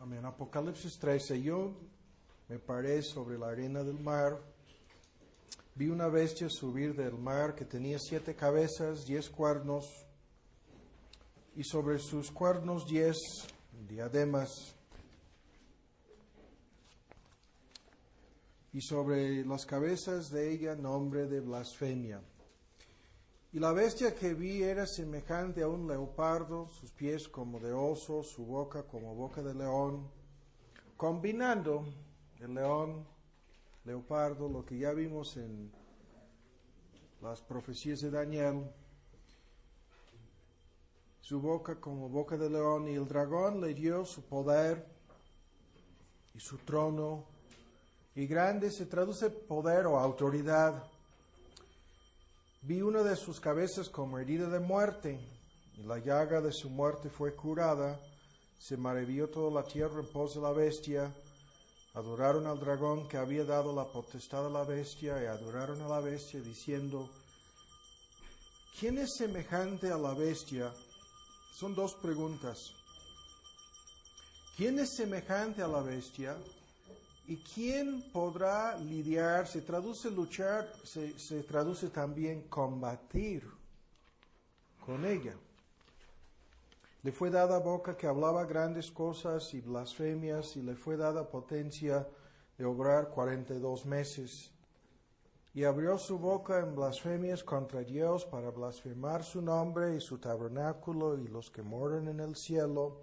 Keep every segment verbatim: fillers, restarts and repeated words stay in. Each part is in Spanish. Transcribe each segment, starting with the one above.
Amén. Apocalipsis trece. Yo me paré sobre la arena del mar. Vi una bestia subir del mar que tenía siete cabezas, diez cuernos, y sobre sus cuernos diez diademas, y sobre las cabezas de ella nombre de blasfemia. Y la bestia que vi era semejante a un leopardo, sus pies como de oso, su boca como boca de león, combinando el león, leopardo, lo que ya vimos en las profecías de Daniel, su boca como boca de león, y el dragón le dio su poder y su trono, y grande se traduce poder o autoridad. Vi una de sus cabezas como herida de muerte, y la llaga de su muerte fue curada. Se maravilló toda la tierra en pos de la bestia. Adoraron al dragón que había dado la potestad a la bestia, y adoraron a la bestia diciendo: ¿quién es semejante a la bestia? Son dos preguntas. ¿Quién es semejante a la bestia? ¿Y quién podrá lidiar? Se traduce luchar, se, se traduce también combatir con ella. Le fue dada boca que hablaba grandes cosas y blasfemias, y le fue dada potencia de obrar cuarenta y dos meses. Y abrió su boca en blasfemias contra Dios para blasfemar su nombre y su tabernáculo y los que moran en el cielo.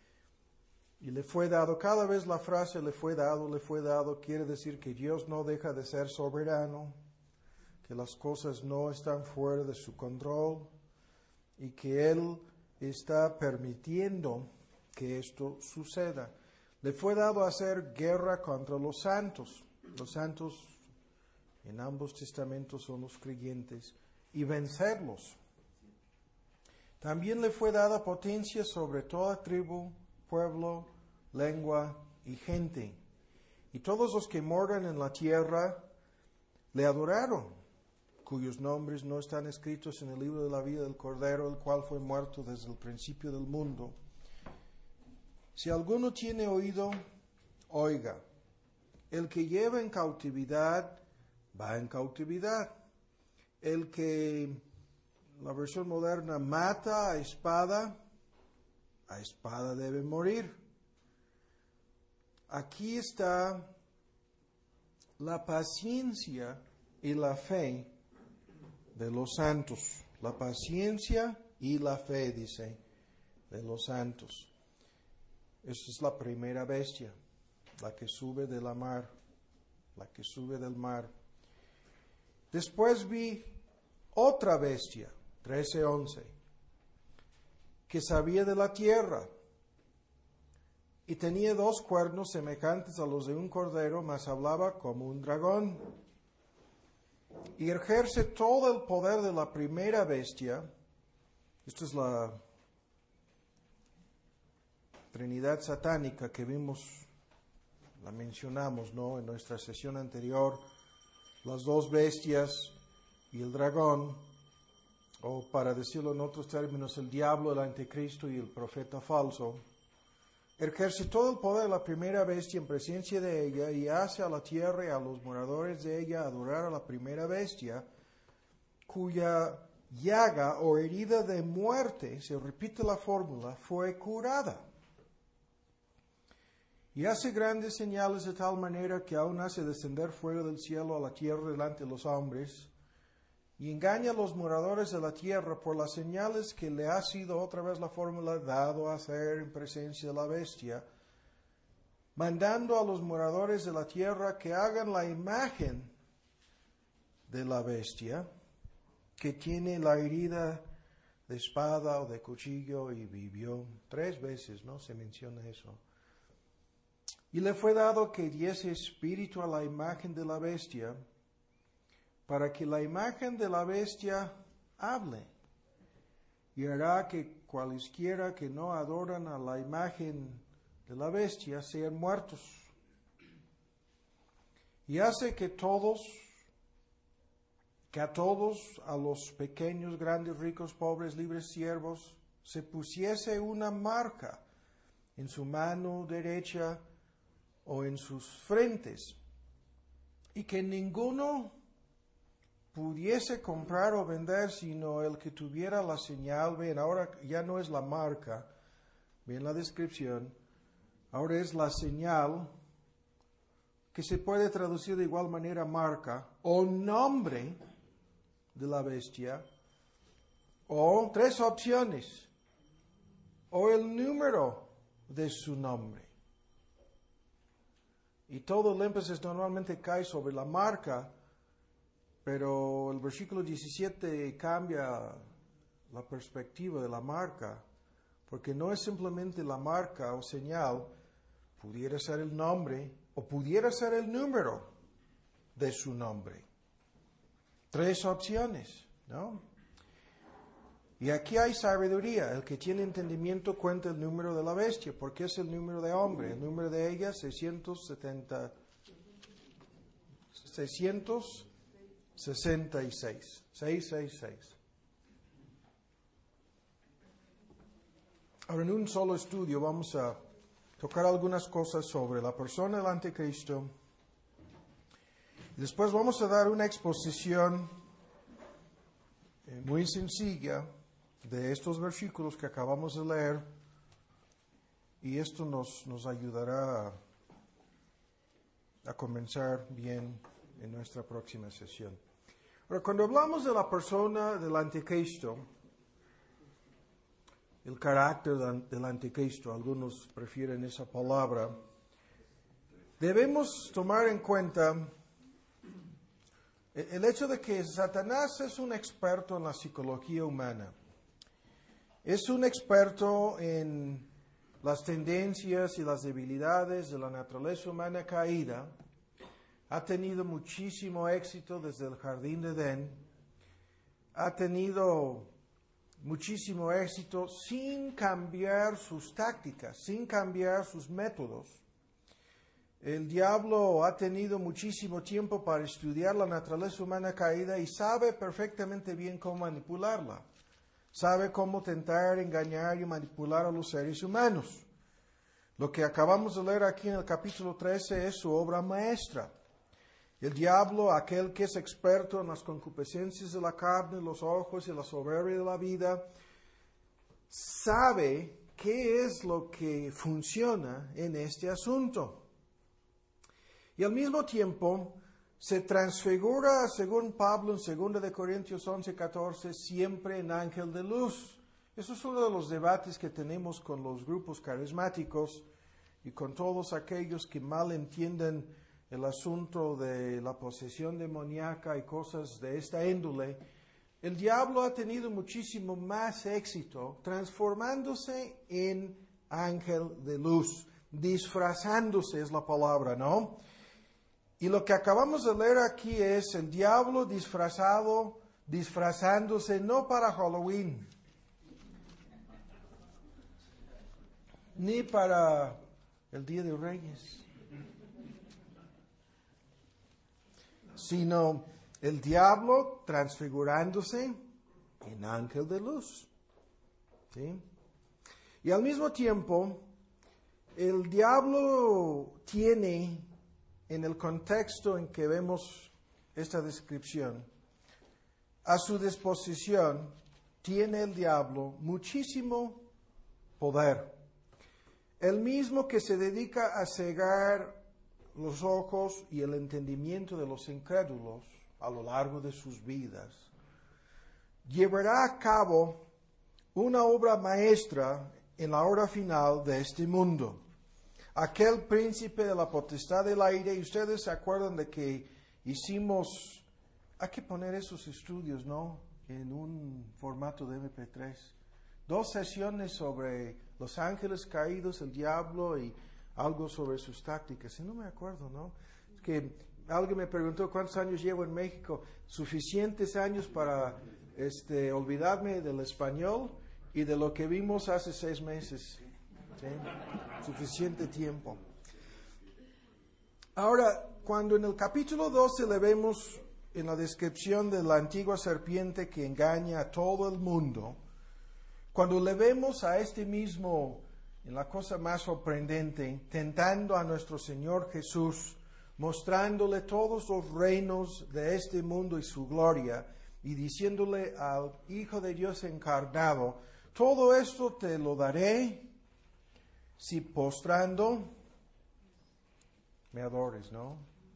Y le fue dado, cada vez la frase le fue dado, le fue dado, quiere decir que Dios no deja de ser soberano, que las cosas no están fuera de su control y que Él está permitiendo que esto suceda. Le fue dado hacer guerra contra los santos. Los santos en ambos testamentos son los creyentes, y vencerlos. También le fue dada potencia sobre toda tribu, pueblo, lengua y gente. Y todos los que moran en la tierra le adoraron, cuyos nombres no están escritos en el libro de la vida del Cordero, el cual fue muerto desde el principio del mundo. Si alguno tiene oído, oiga. El que lleva en cautividad, va en cautividad. El que, la versión moderna, mata a espada, a espada debe morir. Aquí está la paciencia y la fe de los santos. La paciencia y la fe, dice, de los santos. Esta es la primera bestia, la que sube de la mar, la que sube del mar. Después vi otra bestia, trece once, que sabía de la tierra, y tenía dos cuernos semejantes a los de un cordero, mas hablaba como un dragón. Y ejerce todo el poder de la primera bestia. Esta es la Trinidad satánica que vimos, la mencionamos, ¿no?, en nuestra sesión anterior. Las dos bestias y el dragón, o para decirlo en otros términos, el diablo, el anticristo y el profeta falso. Ejerce todo el poder de la primera bestia en presencia de ella, y hace a la tierra y a los moradores de ella adorar a la primera bestia, cuya llaga o herida de muerte, se repite la fórmula, fue curada. Y hace grandes señales de tal manera que aún hace descender fuego del cielo a la tierra delante de los hombres, y engaña a los moradores de la tierra por las señales que le ha sido, otra vez la fórmula, dado a hacer en presencia de la bestia, mandando a los moradores de la tierra que hagan la imagen de la bestia, que tiene la herida de espada o de cuchillo, y vivió. Tres veces, ¿no?, se menciona eso. Y le fue dado que diese espíritu a la imagen de la bestia, para que la imagen de la bestia hable, y hará que cualesquiera que no adoran a la imagen de la bestia sean muertos. Y hace que todos, que a todos, a los pequeños, grandes, ricos, pobres, libres, siervos, se pusiese una marca en su mano derecha o en sus frentes, y que ninguno pudiese comprar o vender sino el que tuviera la señal. Ven, ahora ya no es la marca, ven la descripción, ahora es la señal, que se puede traducir de igual manera marca, o nombre de la bestia, o tres opciones, o el número de su nombre. Y todo el énfasis normalmente cae sobre la marca, pero el versículo diecisiete cambia la perspectiva de la marca, porque no es simplemente la marca o señal, pudiera ser el nombre o pudiera ser el número de su nombre. Tres opciones, ¿no? Y aquí hay sabiduría. El que tiene entendimiento cuenta el número de la bestia, porque es el número de hombre. El número de ella, seiscientos setenta, seiscientos sesenta y seis. seiscientos sesenta y seis. Ahora, en un solo estudio vamos a tocar algunas cosas sobre la persona del anticristo. Y después vamos a dar una exposición eh, muy sencilla de estos versículos que acabamos de leer, y esto nos, nos ayudará a, a comenzar bien en nuestra próxima sesión. Ahora, cuando hablamos de la persona del anticristo, el carácter del anticristo, algunos prefieren esa palabra, debemos tomar en cuenta el hecho de que Satanás es un experto en la psicología humana. Es un experto en las tendencias y las debilidades de la naturaleza humana caída. Ha tenido muchísimo éxito desde el jardín de Edén. Ha tenido muchísimo éxito sin cambiar sus tácticas, sin cambiar sus métodos. El diablo ha tenido muchísimo tiempo para estudiar la naturaleza humana caída y sabe perfectamente bien cómo manipularla. Sabe cómo tentar, engañar y manipular a los seres humanos. Lo que acabamos de leer aquí en el capítulo trece es su obra maestra. El diablo, aquel que es experto en las concupiscencias de la carne, los ojos y la soberbia de la vida, sabe qué es lo que funciona en este asunto. Y al mismo tiempo se transfigura, según Pablo en segunda de Corintios once, catorce, siempre en ángel de luz. Eso es uno de los debates que tenemos con los grupos carismáticos y con todos aquellos que mal entienden el asunto de la posesión demoníaca y cosas de esta índole. El diablo ha tenido muchísimo más éxito transformándose en ángel de luz, disfrazándose es la palabra, ¿no? Y lo que acabamos de leer aquí es el diablo disfrazado, disfrazándose no para Halloween, ni para el Día de Reyes, sino el diablo transfigurándose en ángel de luz. ¿Sí? Y al mismo tiempo, el diablo tiene, en el contexto en que vemos esta descripción, a su disposición, tiene el diablo muchísimo poder. El mismo que se dedica a cegar los ojos y el entendimiento de los incrédulos a lo largo de sus vidas, llevará a cabo una obra maestra en la hora final de este mundo. Aquel príncipe de la potestad del aire, y ustedes se acuerdan de que hicimos, hay que poner esos estudios, ¿no?, en un formato de eme pe tres. Dos sesiones sobre los ángeles caídos, el diablo y algo sobre sus tácticas. Y no me acuerdo, ¿no? Es que alguien me preguntó cuántos años llevo en México. Suficientes años para este, olvidarme del español y de lo que vimos hace seis meses. ¿Sí? Suficiente tiempo. Ahora, cuando en el capítulo doce le vemos en la descripción de la antigua serpiente que engaña a todo el mundo, cuando le vemos a este mismo en la cosa más sorprendente, tentando a nuestro Señor Jesús, mostrándole todos los reinos de este mundo y su gloria, y diciéndole al Hijo de Dios encarnado, todo esto te lo daré si postrando me adores, ¿no?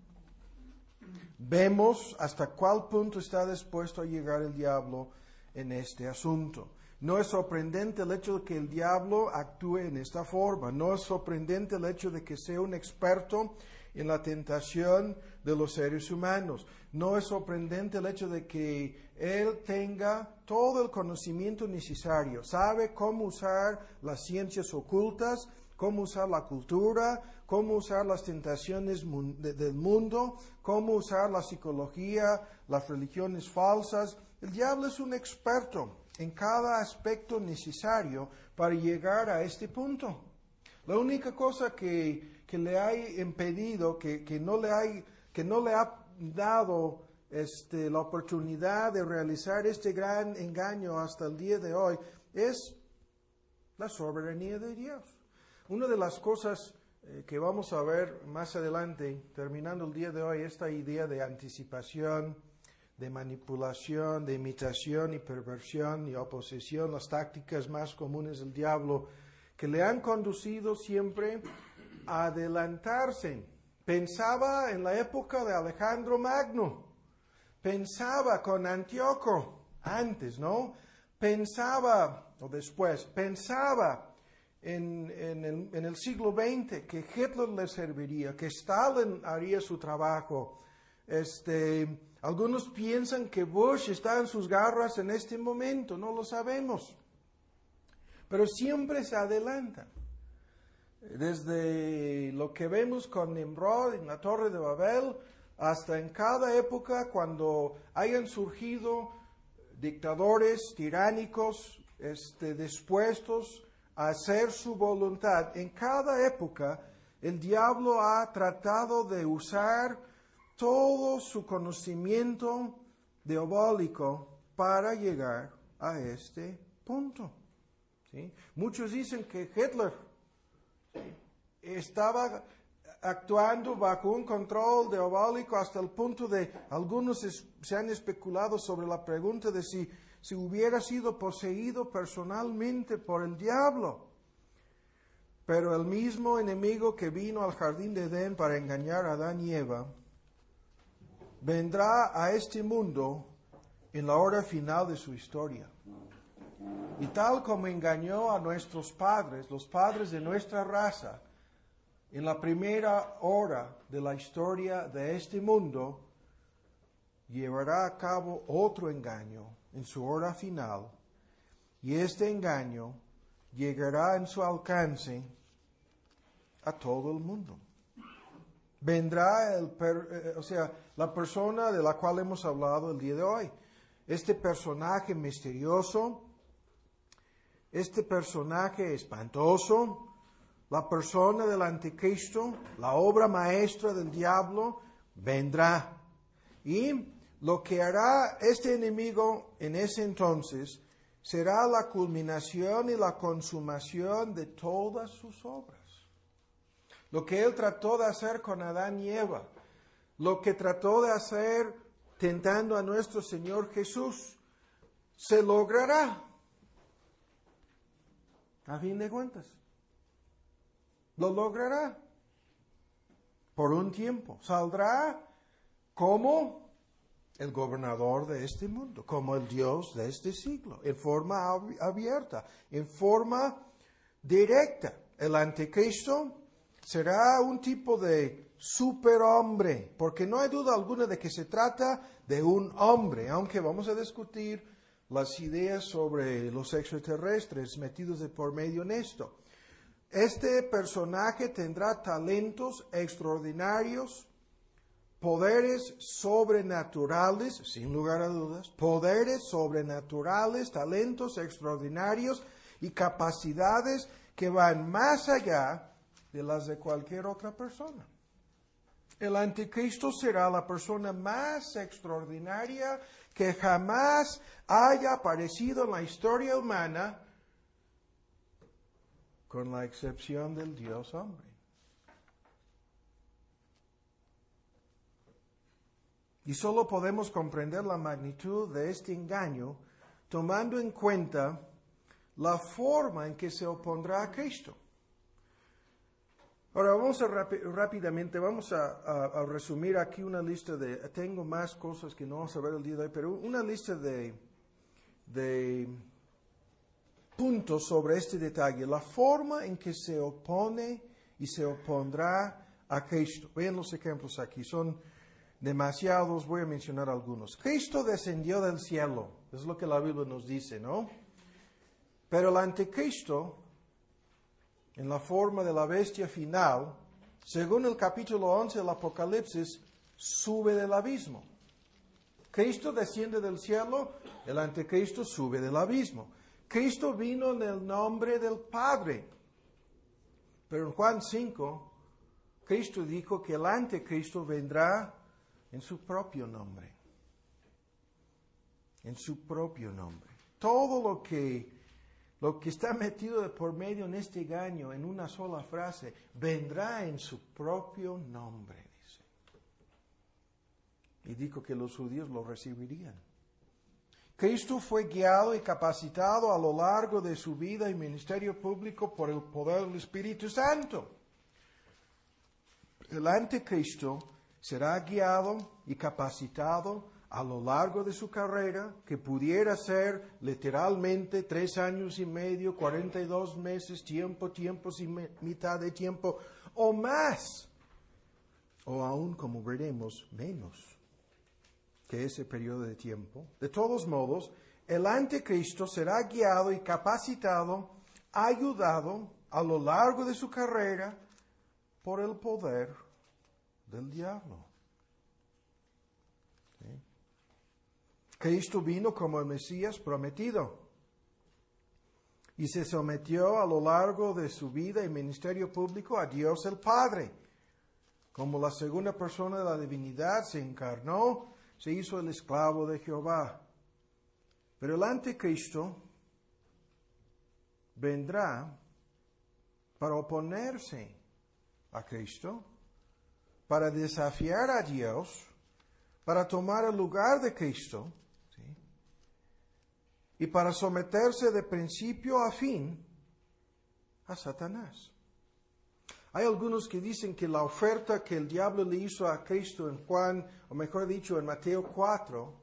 Vemos hasta cuál punto está dispuesto a llegar el diablo en este asunto. No es sorprendente el hecho de que el diablo actúe en esta forma. No es sorprendente el hecho de que sea un experto en la tentación de los seres humanos. No es sorprendente el hecho de que él tenga todo el conocimiento necesario. Sabe cómo usar las ciencias ocultas, cómo usar la cultura, cómo usar las tentaciones del mundo, cómo usar la psicología, las religiones falsas. El diablo es un experto en cada aspecto necesario para llegar a este punto. La única cosa que, que le ha impedido, que, que, no le ha, que no le ha dado este, la oportunidad de realizar este gran engaño hasta el día de hoy, es la soberanía de Dios. Una de las cosas eh, que vamos a ver más adelante, terminando el día de hoy, esta idea de anticipación, de manipulación, de imitación y perversión y oposición, las tácticas más comunes del diablo, que le han conducido siempre a adelantarse. Pensaba en la época de Alejandro Magno, pensaba con Antíoco, antes, ¿no? Pensaba, o después, pensaba en, en, el, en el siglo veinte que Hitler le serviría, que Stalin haría su trabajo. Este, algunos piensan que Bush está en sus garras en este momento, no lo sabemos. Pero siempre se adelanta. Desde lo que vemos con Nimrod en la Torre de Babel, hasta en cada época cuando hayan surgido dictadores tiránicos este, dispuestos a hacer su voluntad, en cada época el diablo ha tratado de usar todo su conocimiento diabólico para llegar a este punto. ¿Sí? Muchos dicen que Hitler ¿sí? estaba actuando bajo un control diabólico hasta el punto de, algunos es, se han especulado sobre la pregunta de si, si hubiera sido poseído personalmente por el diablo. Pero el mismo enemigo que vino al jardín de Edén para engañar a Adán y Eva, vendrá a este mundo en la hora final de su historia. Y tal como engañó a nuestros padres, los padres de nuestra raza, en la primera hora de la historia de este mundo, llevará a cabo otro engaño en su hora final. Y este engaño llegará en su alcance a todo el mundo. Vendrá, el per, eh, o sea, la persona de la cual hemos hablado el día de hoy. Este personaje misterioso, este personaje espantoso, la persona del anticristo, la obra maestra del diablo, vendrá. Y lo que hará este enemigo en ese entonces será la culminación y la consumación de todas sus obras. Lo que él trató de hacer con Adán y Eva, lo que trató de hacer tentando a nuestro Señor Jesús, se logrará. A fin de cuentas, lo logrará. Por un tiempo. Saldrá como el gobernador de este mundo, como el Dios de este siglo, en forma ab- abierta, en forma directa. El anticristo será un tipo de superhombre, porque no hay duda alguna de que se trata de un hombre, aunque vamos a discutir las ideas sobre los extraterrestres metidos de por medio en esto. Este personaje tendrá talentos extraordinarios, poderes sobrenaturales, sin lugar a dudas, poderes sobrenaturales, talentos extraordinarios y capacidades que van más allá de las de cualquier otra persona. El anticristo será la persona más extraordinaria que jamás haya aparecido en la historia humana, con la excepción del Dios hombre. Y solo podemos comprender la magnitud de este engaño tomando en cuenta la forma en que se opondrá a Cristo. Ahora vamos a rapi- rápidamente, vamos a, a, a resumir aquí una lista de, tengo más cosas que no vamos a ver el día de hoy, pero una lista de, de puntos sobre este detalle, la forma en que se opone y se opondrá a Cristo. Vean los ejemplos aquí, son demasiados, voy a mencionar algunos. Cristo descendió del cielo, es lo que la Biblia nos dice, ¿no? Pero el anticristo, en la forma de la bestia final, según el capítulo once del Apocalipsis, sube del abismo. Cristo desciende del cielo, el anticristo sube del abismo. Cristo vino en el nombre del Padre. Pero en Juan cinco, Cristo dijo que el anticristo vendrá en su propio nombre. En su propio nombre. Todo lo que, lo que está metido de por medio en este engaño, en una sola frase, vendrá en su propio nombre, dice. Y dijo que los judíos lo recibirían. Cristo fue guiado y capacitado a lo largo de su vida y ministerio público por el poder del Espíritu Santo. El anticristo será guiado y capacitado a lo largo de su carrera, que pudiera ser literalmente tres años y medio, cuarenta y dos meses, tiempo, tiempo, sin mitad de tiempo, o más, o aún, como veremos, menos que ese periodo de tiempo. De todos modos, el anticristo será guiado y capacitado, ayudado a lo largo de su carrera por el poder del diablo. ¿Sí? Cristo vino como el Mesías prometido y se sometió a lo largo de su vida y ministerio público a Dios el Padre. Como la segunda persona de la divinidad se encarnó, se hizo el esclavo de Jehová. Pero el anticristo vendrá para oponerse a Cristo, para desafiar a Dios, para tomar el lugar de Cristo, ¿sí? Y para someterse de principio a fin a Satanás. Hay algunos que dicen que la oferta que el diablo le hizo a Cristo en Juan, o mejor dicho, en Mateo cuatro,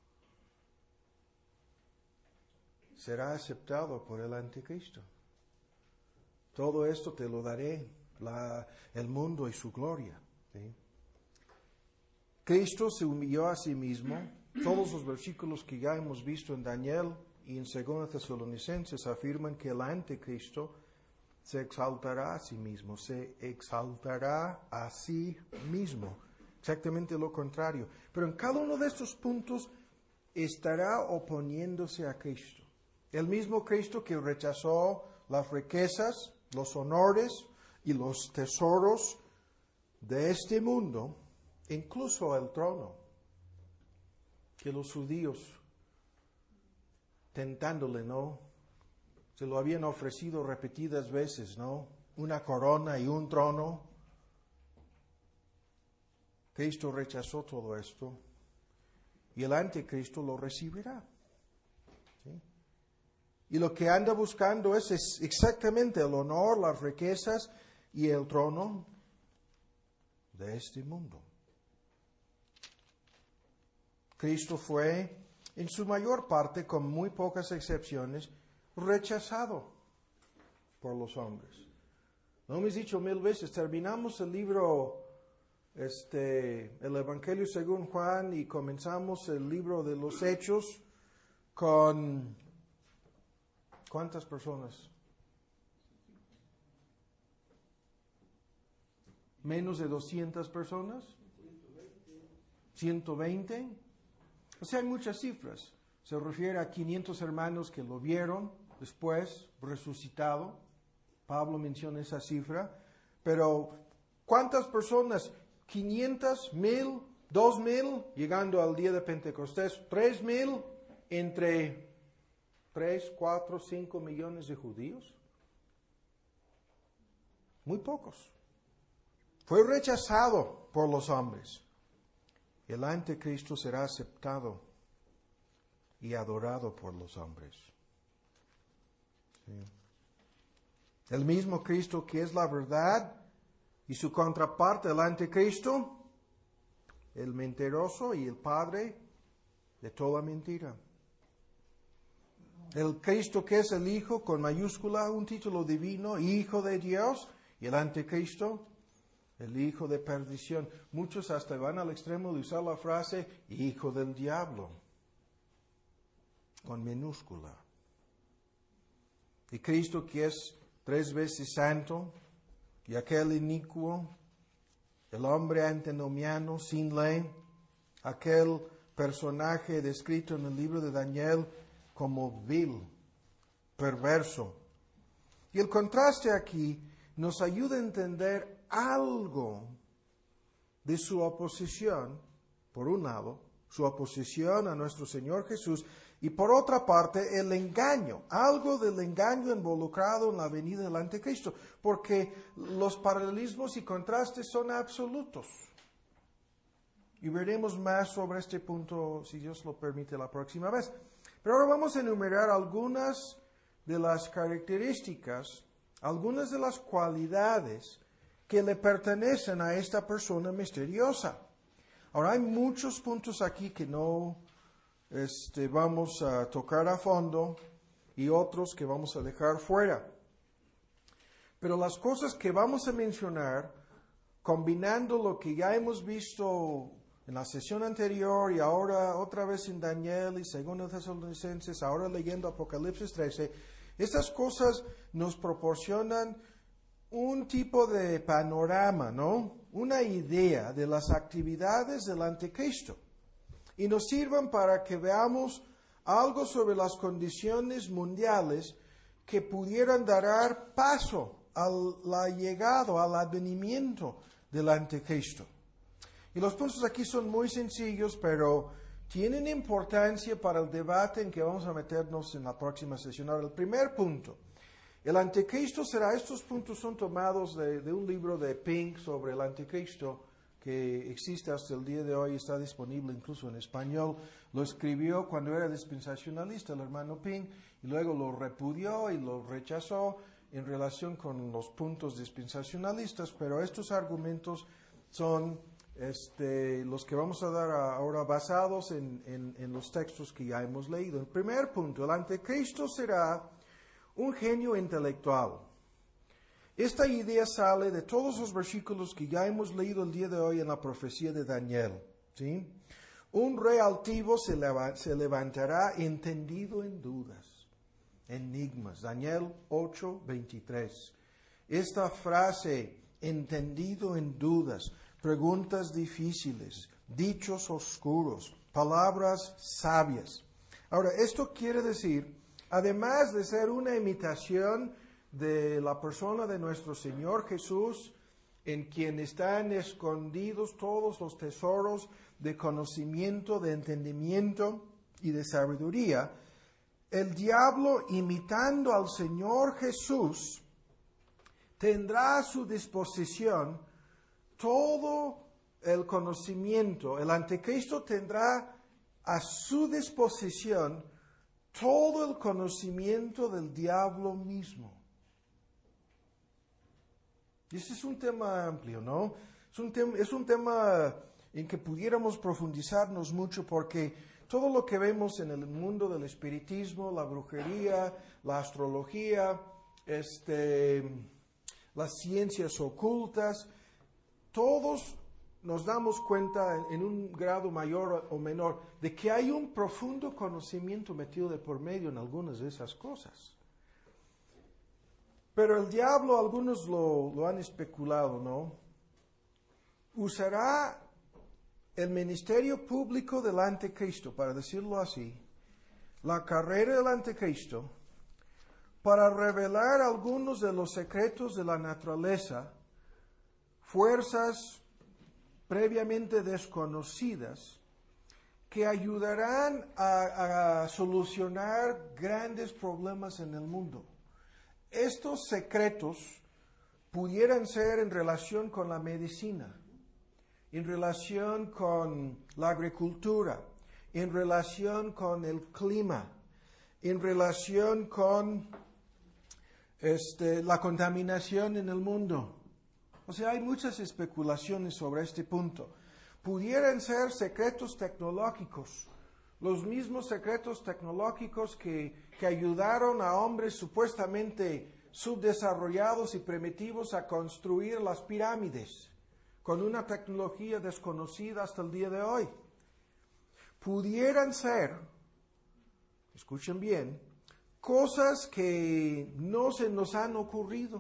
será aceptado por el anticristo. Todo esto te lo daré, la, el mundo y su gloria. ¿Sí? Cristo se humilló a sí mismo. Todos los versículos que ya hemos visto en Daniel y en Segunda Tesalonicenses afirman que el anticristo se exaltará a sí mismo, se exaltará a sí mismo. Exactamente lo contrario. Pero en cada uno de estos puntos estará oponiéndose a Cristo. El mismo Cristo que rechazó las riquezas, los honores y los tesoros de este mundo, incluso el trono, que los judíos, tentándole, ¿no?, se lo habían ofrecido repetidas veces, ¿no? Una corona y un trono. Cristo rechazó todo esto y el anticristo lo recibirá. ¿Sí? Y lo que anda buscando es, es exactamente el honor, las riquezas y el trono de este mundo. Cristo fue, en su mayor parte, con muy pocas excepciones, rechazado por los hombres. Lo hemos dicho mil veces, terminamos el libro, este, el Evangelio según Juan, y comenzamos el libro de los Hechos con ¿cuántas personas? ¿Menos de doscientas personas? ¿ciento veinte? O sea, hay muchas cifras. Se refiere a quinientos hermanos que lo vieron después, resucitado. Pablo menciona esa cifra. Pero, ¿cuántas personas? ¿quinientas? ¿mil? ¿dos mil? Llegando al día de Pentecostés. ¿tres mil? Entre tres, cuatro, cinco millones de judíos. muy pocos. Fue rechazado por los hombres. El anticristo será aceptado y adorado por los hombres. Sí. El mismo Cristo que es la verdad y su contraparte, el anticristo, el mentiroso y el padre de toda mentira. El Cristo que es el Hijo con mayúscula, un título divino, Hijo de Dios, y el anticristo, el hijo de perdición. Muchos hasta van al extremo de usar la frase hijo del diablo, con minúscula. Y Cristo que es tres veces santo, y aquel inicuo, el hombre antinomiano sin ley, aquel personaje descrito en el libro de Daniel como vil, perverso. Y el contraste aquí nos ayuda a entender algo de su oposición, por un lado, su oposición a nuestro Señor Jesús, y por otra parte, el engaño, algo del engaño involucrado en la venida del anticristo, porque los paralelismos y contrastes son absolutos. Y veremos más sobre este punto, si Dios lo permite, la próxima vez. Pero ahora vamos a enumerar algunas de las características, algunas de las cualidades que le pertenecen a esta persona misteriosa. Ahora hay muchos puntos aquí que no este, vamos a tocar a fondo y otros que vamos a dejar fuera. Pero las cosas que vamos a mencionar, combinando lo que ya hemos visto en la sesión anterior y ahora otra vez en Daniel y Segunda Tesalonicenses, ahora leyendo Apocalipsis trece, estas cosas nos proporcionan un tipo de panorama, ¿no? Una idea de las actividades del anticristo. Y nos sirven para que veamos algo sobre las condiciones mundiales que pudieran dar paso a la llegada, al advenimiento del anticristo. Y los puntos aquí son muy sencillos, pero tienen importancia para el debate en que vamos a meternos en la próxima sesión. Ahora, el primer punto. El anticristo será, estos puntos son tomados de, de un libro de Pink sobre el anticristo que existe hasta el día de hoy, está disponible incluso en español. Lo escribió cuando era dispensacionalista el hermano Pink y luego lo repudió y lo rechazó en relación con los puntos dispensacionalistas, pero estos argumentos son este, los que vamos a dar ahora basados en, en, en los textos que ya hemos leído. El primer punto, el anticristo será un genio intelectual. Esta idea sale de todos los versículos que ya hemos leído el día de hoy en la profecía de Daniel. ¿Sí? Un rey altivo se, leva- se levantará entendido en dudas, enigmas. Daniel ocho, veintitrés. Esta frase, entendido en dudas, preguntas difíciles, dichos oscuros, palabras sabias. Ahora, esto quiere decir, además de ser una imitación de la persona de nuestro Señor Jesús, en quien están escondidos todos los tesoros de conocimiento, de entendimiento y de sabiduría, el diablo, imitando al Señor Jesús, tendrá a su disposición todo el conocimiento. El anticristo tendrá a su disposición todo el conocimiento del diablo mismo. Y ese es un tema amplio, ¿no? Es un, tem- es un tema en que pudiéramos profundizarnos mucho porque todo lo que vemos en el mundo del espiritismo, la brujería, la astrología, este, las ciencias ocultas, todos nos damos cuenta en, en un grado mayor o menor de que hay un profundo conocimiento metido de por medio en algunas de esas cosas. Pero el diablo, algunos lo, lo han especulado, ¿no? Usará el ministerio público del anticristo, para decirlo así, la carrera del anticristo, para revelar algunos de los secretos de la naturaleza, fuerzas previamente desconocidas, que ayudarán a, a solucionar grandes problemas en el mundo. Estos secretos pudieran ser en relación con la medicina, en relación con la agricultura, en relación con el clima, en relación con este, la contaminación en el mundo. O sea, hay muchas especulaciones sobre este punto. Pudieran ser secretos tecnológicos, los mismos secretos tecnológicos que, que ayudaron a hombres supuestamente subdesarrollados y primitivos a construir las pirámides, con una tecnología desconocida hasta el día de hoy. Pudieran ser, escuchen bien, cosas que no se nos han ocurrido.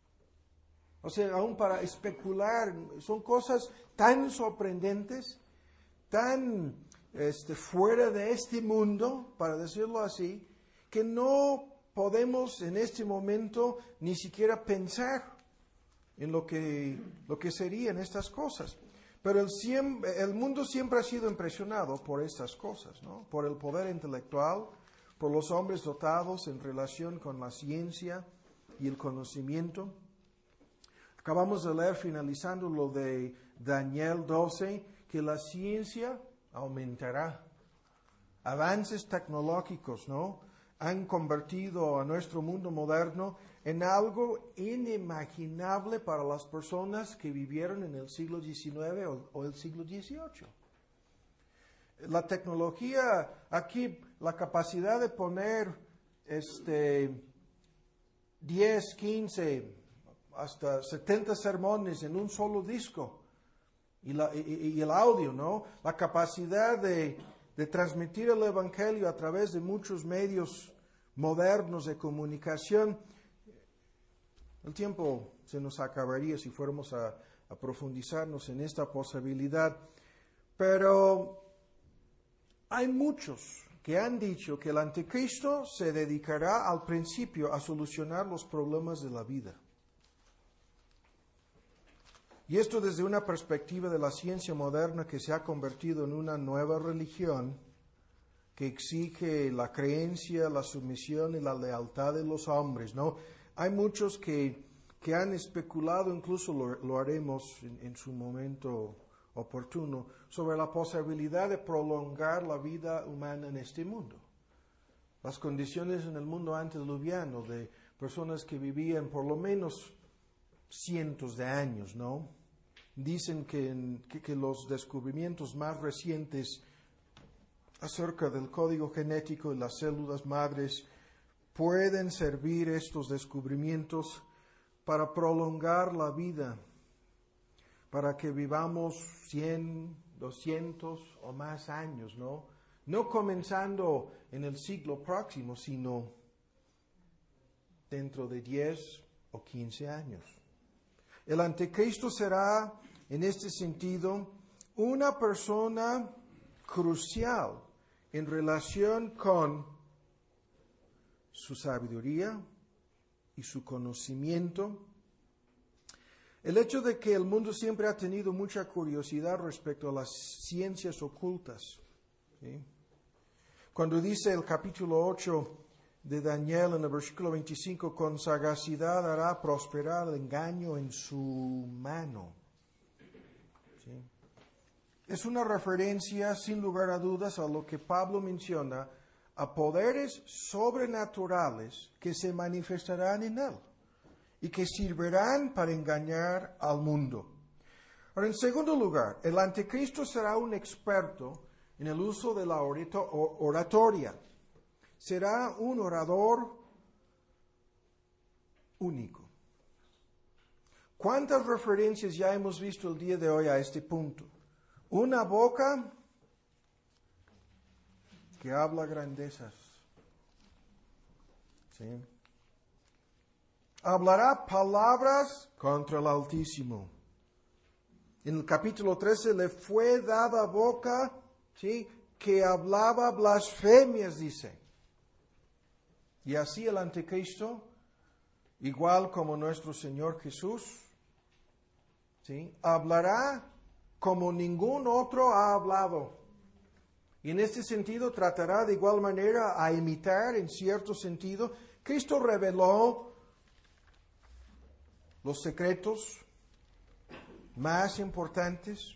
O sea, aún para especular, son cosas tan sorprendentes, tan este, fuera de este mundo, para decirlo así, que no podemos en este momento ni siquiera pensar en lo que, lo que serían estas cosas. Pero el, el mundo siempre ha sido impresionado por estas cosas, ¿no? Por el poder intelectual, por los hombres dotados en relación con la ciencia y el conocimiento. Acabamos de leer, finalizando lo de Daniel doce, que la ciencia aumentará. Avances tecnológicos, ¿no?, han convertido a nuestro mundo moderno en algo inimaginable para las personas que vivieron en el siglo diecinueve o, o el siglo dieciocho. La tecnología, aquí, la capacidad de poner este, diez, quince, hasta setenta sermones en un solo disco, y, la, y, y el audio, ¿no? La capacidad de, de transmitir el Evangelio a través de muchos medios modernos de comunicación. El tiempo se nos acabaría si fuéramos a, a profundizarnos en esta posibilidad, pero hay muchos que han dicho que el anticristo se dedicará al principio a solucionar los problemas de la vida. Y esto desde una perspectiva de la ciencia moderna que se ha convertido en una nueva religión que exige la creencia, la sumisión y la lealtad de los hombres, ¿no? Hay muchos que, que han especulado, incluso lo, lo haremos en, en su momento oportuno, sobre la posibilidad de prolongar la vida humana en este mundo. Las condiciones en el mundo antediluviano de personas que vivían por lo menos cientos de años, ¿no? Dicen que, que, que los descubrimientos más recientes acerca del código genético y las células madres pueden servir estos descubrimientos para prolongar la vida, para que vivamos cien, doscientos o más años, ¿no? No comenzando en el siglo próximo, sino dentro de diez o quince años. El anticristo será, en este sentido, una persona crucial en relación con su sabiduría y su conocimiento. El hecho de que el mundo siempre ha tenido mucha curiosidad respecto a las ciencias ocultas, ¿sí? Cuando dice el capítulo ocho de Daniel en el versículo veinticinco, con sagacidad hará prosperar el engaño en su mano. ¿Sí? Es una referencia, sin lugar a dudas, a lo que Pablo menciona, a poderes sobrenaturales que se manifestarán en él y que servirán para engañar al mundo. Ahora, en segundo lugar, el anticristo será un experto en el uso de la oratoria. Será un orador único. ¿Cuántas referencias ya hemos visto el día de hoy a este punto? Una boca que habla grandezas. ¿Sí? Hablará palabras contra el Altísimo. En el capítulo trece le fue dada boca, ¿sí?, que hablaba blasfemias, dice. Y así el anticristo, igual como nuestro Señor Jesús, ¿sí?, hablará como ningún otro ha hablado. Y en este sentido tratará de igual manera a imitar, en cierto sentido. Cristo reveló los secretos más importantes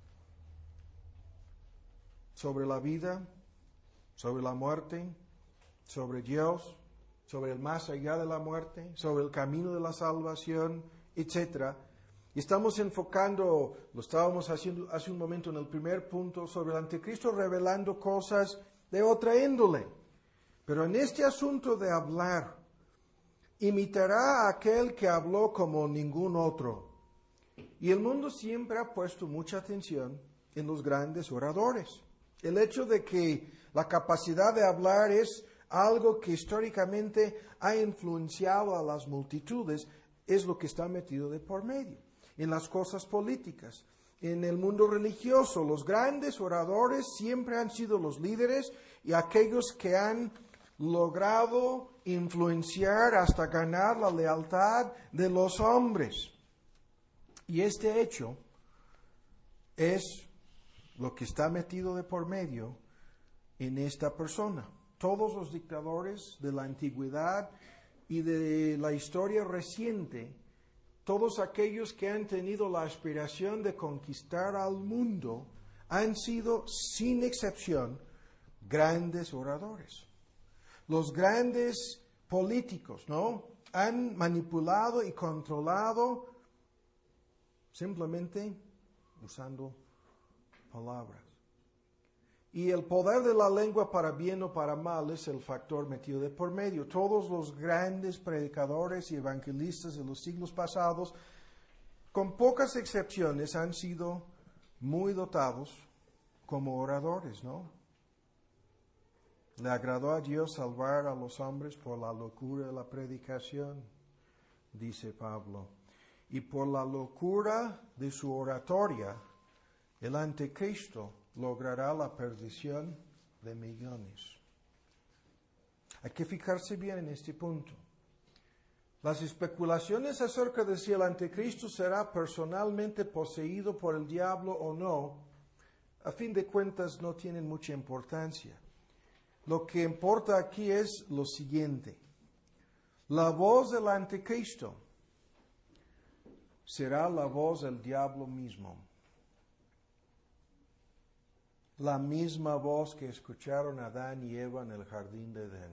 sobre la vida, sobre la muerte, sobre Dios, sobre el más allá de la muerte, sobre el camino de la salvación, etcétera. Y estamos enfocando, lo estábamos haciendo hace un momento en el primer punto, sobre el anticristo revelando cosas de otra índole. Pero en este asunto de hablar, imitará a aquel que habló como ningún otro. Y el mundo siempre ha puesto mucha atención en los grandes oradores. El hecho de que la capacidad de hablar es algo que históricamente ha influenciado a las multitudes es lo que está metido de por medio. En las cosas políticas, en el mundo religioso, los grandes oradores siempre han sido los líderes y aquellos que han logrado influenciar hasta ganar la lealtad de los hombres. Y este hecho es lo que está metido de por medio en esta persona. Todos los dictadores de la antigüedad y de la historia reciente, todos aquellos que han tenido la aspiración de conquistar al mundo, han sido, sin excepción, grandes oradores. Los grandes políticos, ¿no? Han manipulado y controlado simplemente usando palabras. Y el poder de la lengua para bien o para mal es el factor metido de por medio. Todos los grandes predicadores y evangelistas de los siglos pasados, con pocas excepciones, han sido muy dotados como oradores, ¿no? Le agradó a Dios salvar a los hombres por la locura de la predicación, dice Pablo. Y por la locura de su oratoria, el anticristo logrará la perdición de millones. Hay que fijarse bien en este punto. Las especulaciones acerca de si el anticristo será personalmente poseído por el diablo o no, a fin de cuentas no tienen mucha importancia. Lo que importa aquí es lo siguiente. La voz del anticristo será la voz del diablo mismo. La misma voz que escucharon Adán y Eva en el jardín de Edén.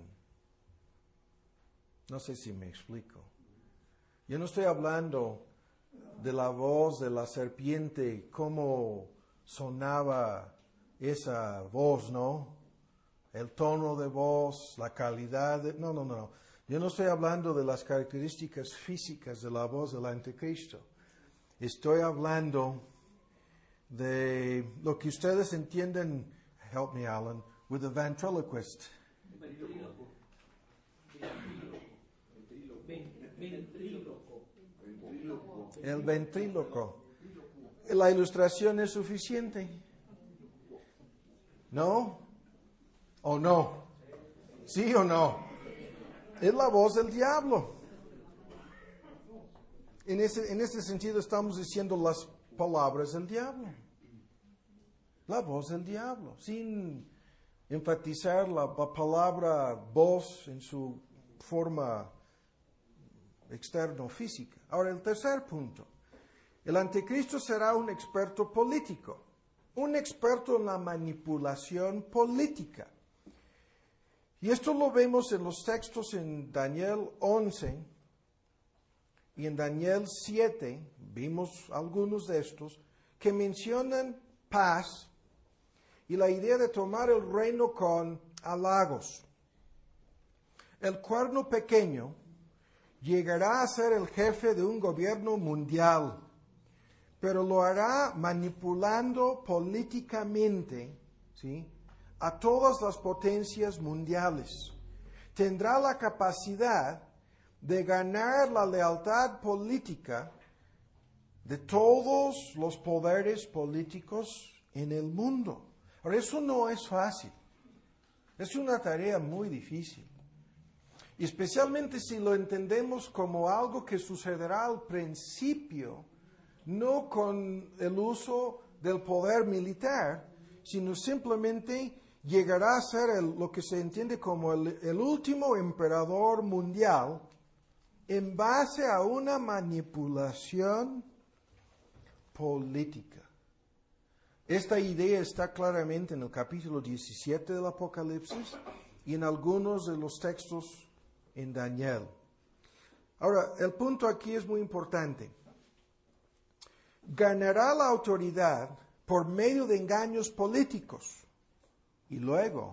No sé si me explico. Yo no estoy hablando de la voz de la serpiente, cómo sonaba esa voz, ¿no? El tono de voz, la calidad de... No, no, no. Yo no estoy hablando de las características físicas de la voz del anticristo. Estoy hablando de lo que ustedes entienden, help me Alan, with a ventriloquist. El ventríloco. La ilustración es suficiente. ¿No? ¿O no? ¿Sí o no? Es la voz del diablo. En ese, en ese sentido estamos diciendo las palabras del diablo. La voz del diablo, sin enfatizar la, la palabra voz en su forma externa física. Ahora, el tercer punto. El anticristo será un experto político, un experto en la manipulación política. Y esto lo vemos en los textos en Daniel once y en Daniel siete, vimos algunos de estos, que mencionan paz y la idea de tomar el reino con halagos. El cuerno pequeño llegará a ser el jefe de un gobierno mundial, pero lo hará manipulando políticamente, ¿sí?, a todas las potencias mundiales. Tendrá la capacidad de ganar la lealtad política de todos los poderes políticos en el mundo. Ahora, eso no es fácil. Es una tarea muy difícil. Y especialmente si lo entendemos como algo que sucederá al principio, no con el uso del poder militar, sino simplemente llegará a ser el, lo que se entiende como el, el último emperador mundial en base a una manipulación política. Esta idea está claramente en el capítulo diecisiete del Apocalipsis y en algunos de los textos en Daniel. Ahora, el punto aquí es muy importante. Ganará la autoridad por medio de engaños políticos y luego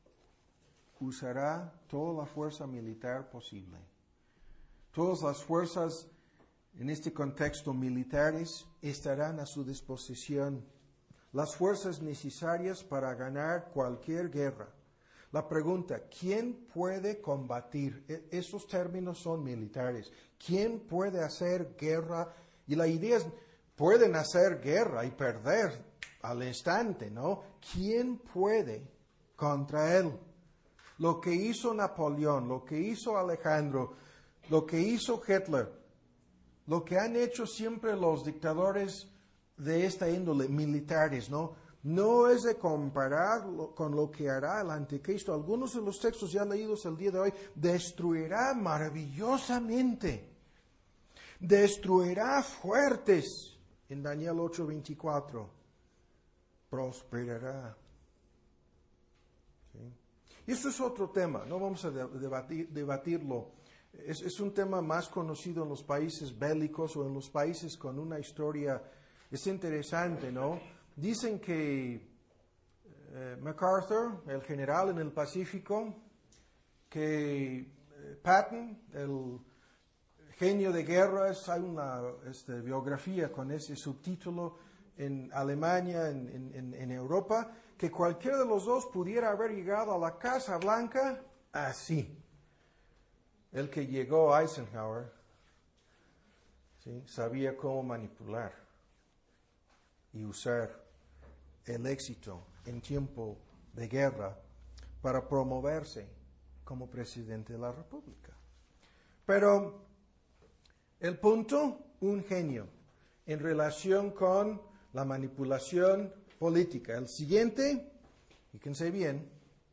usará toda la fuerza militar posible. Todas las fuerzas en este contexto militares estarán a su disposición. Las fuerzas necesarias para ganar cualquier guerra. La pregunta, ¿quién puede combatir? E- esos términos son militares. ¿Quién puede hacer guerra? Y la idea es, pueden hacer guerra y perder al instante, ¿no? ¿Quién puede contra él? Lo que hizo Napoleón, lo que hizo Alejandro, lo que hizo Hitler, lo que han hecho siempre los dictadores de esta índole, militares, ¿no? No es de comparar con lo que hará el anticristo. Algunos de los textos ya leídos el día de hoy, destruirá maravillosamente, destruirá fuertes, en Daniel ocho veinticuatro, prosperará. ¿Sí? Y esto es otro tema, no vamos a debatir, debatirlo. Es, es un tema más conocido en los países bélicos o en los países con una historia. Es interesante, ¿no? Dicen que eh, MacArthur, el general en el Pacífico, que eh, Patton, el genio de guerras, hay una este, biografía con ese subtítulo en Alemania, en, en, en Europa, que cualquiera de los dos pudiera haber llegado a la Casa Blanca así. El que llegó a Eisenhower, ¿sí?, sabía cómo manipular y usar el éxito en tiempo de guerra para promoverse como presidente de la República. Pero el punto, un genio en relación con la manipulación política. El siguiente, fíjense bien,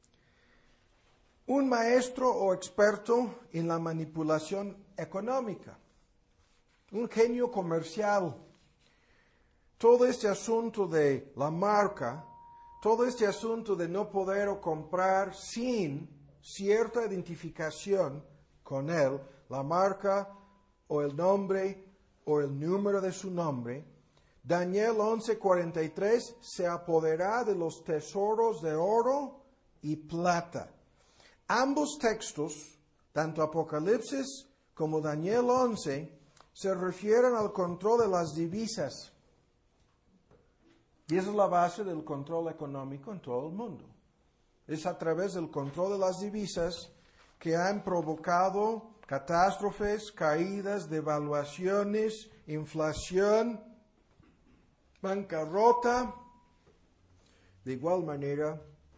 un maestro o experto en la manipulación económica, un genio comercial. Todo este asunto de la marca, todo este asunto de no poder comprar sin cierta identificación con él, la marca o el nombre o el número de su nombre, Daniel once cuarenta y tres se apoderará de los tesoros de oro y plata. Ambos textos, tanto Apocalipsis como Daniel once, se refieren al control de las divisas. Y esa es la base del control económico en todo el mundo. Es a través del control de las divisas que han provocado catástrofes, caídas, devaluaciones, inflación, bancarrota. De igual manera,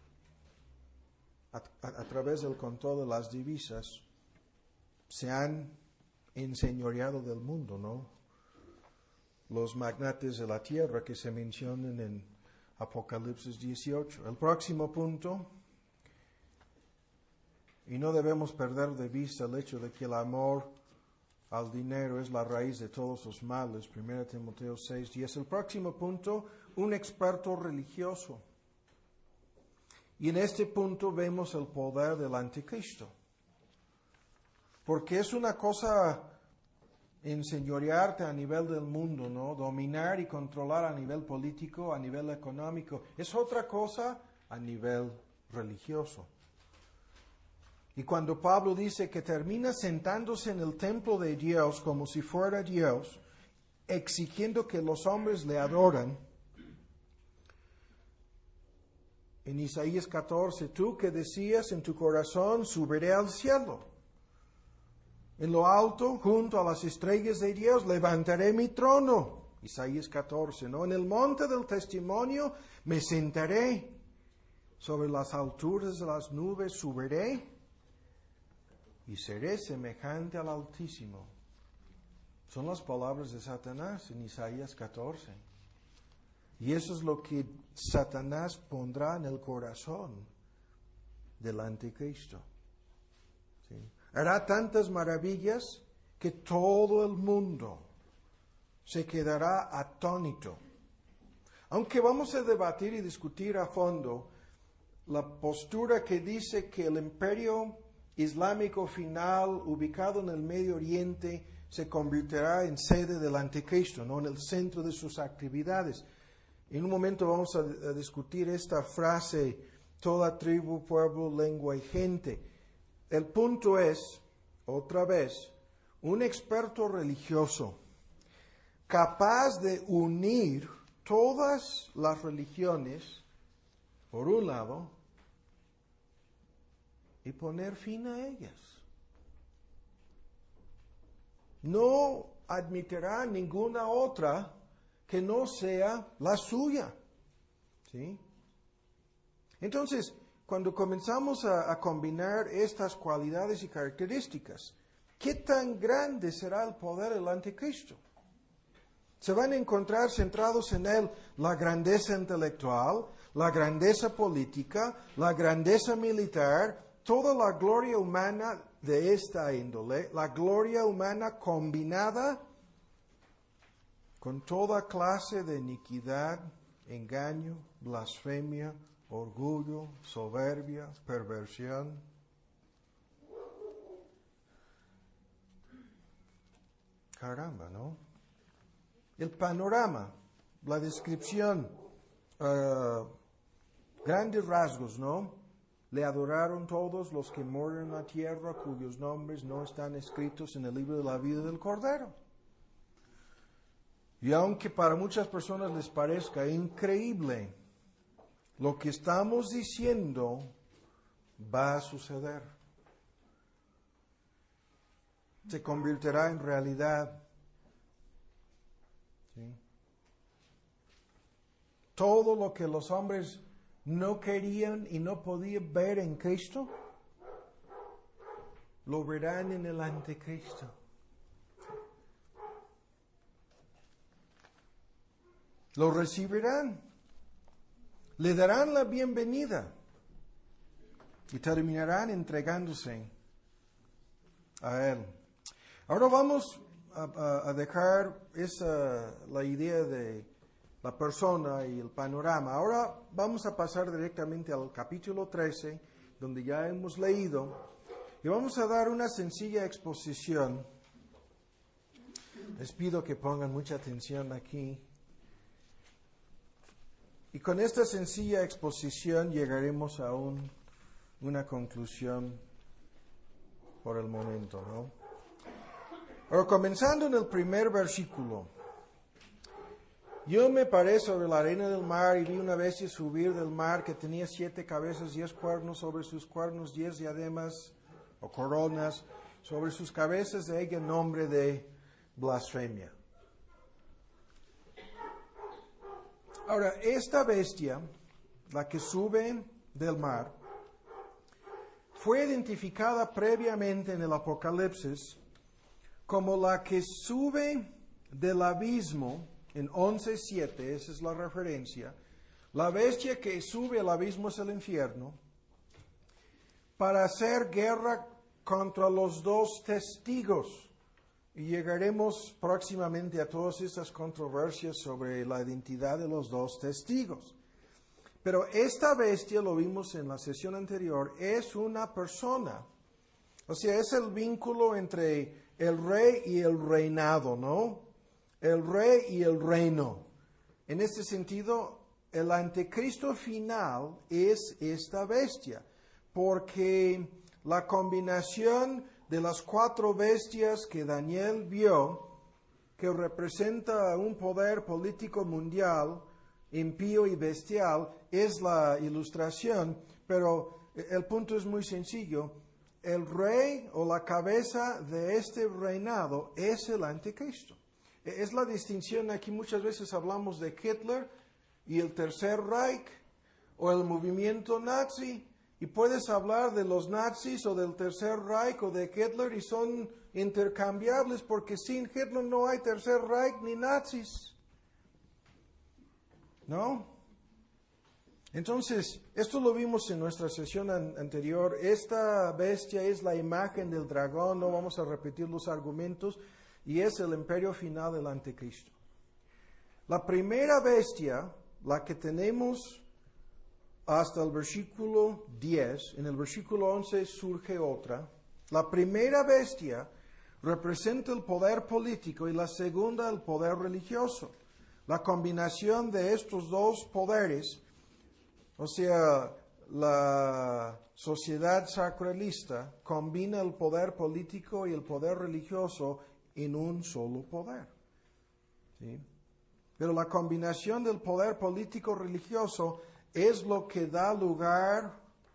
a, a, a través del control de las divisas, se han enseñoreado del mundo, ¿no? Los magnates de la tierra que se mencionan en Apocalipsis dieciocho. El próximo punto, y no debemos perder de vista el hecho de que el amor al dinero es la raíz de todos los males, primera Timoteo seis diez. El próximo punto, un experto religioso. Y en este punto vemos el poder del anticristo. Porque es una cosa enseñorearte a nivel del mundo, ¿no? Dominar y controlar a nivel político, a nivel económico. Es otra cosa a nivel religioso. Y cuando Pablo dice que termina sentándose en el templo de Dios como si fuera Dios, exigiendo que los hombres le adoran, en Isaías catorce, tú que decías en tu corazón, subiré al cielo. En lo alto, junto a las estrellas de Dios, levantaré mi trono. Isaías catorce, ¿no? En el monte del testimonio me sentaré. Sobre las alturas de las nubes subiré y seré semejante al Altísimo. Son las palabras de Satanás en Isaías catorce. Y eso es lo que Satanás pondrá en el corazón del anticristo. ¿Sí? Hará tantas maravillas que todo el mundo se quedará atónito. Aunque vamos a debatir y discutir a fondo la postura que dice que el imperio islámico final, ubicado en el Medio Oriente, se convertirá en sede del anticristo, ¿no? En el centro de sus actividades. En un momento vamos a, a discutir esta frase, toda tribu, pueblo, lengua y gente. El punto es, otra vez, un experto religioso capaz de unir todas las religiones, por un lado, y poner fin a ellas. No admitirá ninguna otra que no sea la suya. ¿Sí? Entonces, cuando comenzamos a, a combinar estas cualidades y características, ¿qué tan grande será el poder del anticristo? Se van a encontrar centrados en él la grandeza intelectual, la grandeza política, la grandeza militar, toda la gloria humana de esta índole, la gloria humana combinada con toda clase de iniquidad, engaño, blasfemia, orgullo, soberbia, perversión. Caramba, ¿no? El panorama, la descripción, uh, grandes rasgos, ¿no? Le adoraron todos los que moran en la tierra, cuyos nombres no están escritos en el libro de la vida del Cordero. Y aunque para muchas personas les parezca increíble, lo que estamos diciendo va a suceder. Se convertirá en realidad. ¿Sí? Todo lo que los hombres no querían y no podían ver en Cristo, lo verán en el anticristo. Lo recibirán, le darán la bienvenida y terminarán entregándose a Él. Ahora vamos a, a, a dejar esa, la idea de la persona y el panorama. Ahora vamos a pasar directamente al capítulo trece, donde ya hemos leído, y vamos a dar una sencilla exposición. Les pido que pongan mucha atención aquí. Y con esta sencilla exposición llegaremos a un, una conclusión por el momento, ¿no? Ahora, comenzando en el primer versículo. Yo me paré sobre la arena del mar y vi una bestia subir del mar que tenía siete cabezas, diez cuernos, sobre sus cuernos diez diademas o coronas, sobre sus cabezas de ella nombre de blasfemia. Ahora, esta bestia, la que sube del mar, fue identificada previamente en el Apocalipsis como la que sube del abismo, en once siete, esa es la referencia. La bestia que sube al abismo es el infierno, para hacer guerra contra los dos testigos. Y llegaremos próximamente a todas estas controversias sobre la identidad de los dos testigos. Pero esta bestia, lo vimos en la sesión anterior, es una persona. O sea, es el vínculo entre el rey y el reinado, ¿no? El rey y el reino. En este sentido, el anticristo final es esta bestia, porque la combinación de las cuatro bestias que Daniel vio, que representa un poder político mundial, impío y bestial, es la ilustración, pero el punto es muy sencillo. El rey o la cabeza de este reinado es el anticristo. Es la distinción, aquí muchas veces hablamos de Hitler y el Tercer Reich o el movimiento nazi, y puedes hablar de los nazis o del Tercer Reich o de Hitler y son intercambiables porque sin Hitler no hay Tercer Reich ni nazis. ¿No? Entonces, esto lo vimos en nuestra sesión an- anterior. Esta bestia es la imagen del dragón, no vamos a repetir los argumentos, y es el imperio final del anticristo. La primera bestia, la que tenemos hasta el versículo diez, en el versículo once surge otra. La primera bestia representa el poder político y la segunda el poder religioso. La combinación de estos dos poderes, o sea, la sociedad sacralista, combina el poder político y el poder religioso en un solo poder. ¿Sí? Pero la combinación del poder político religioso es lo que da lugar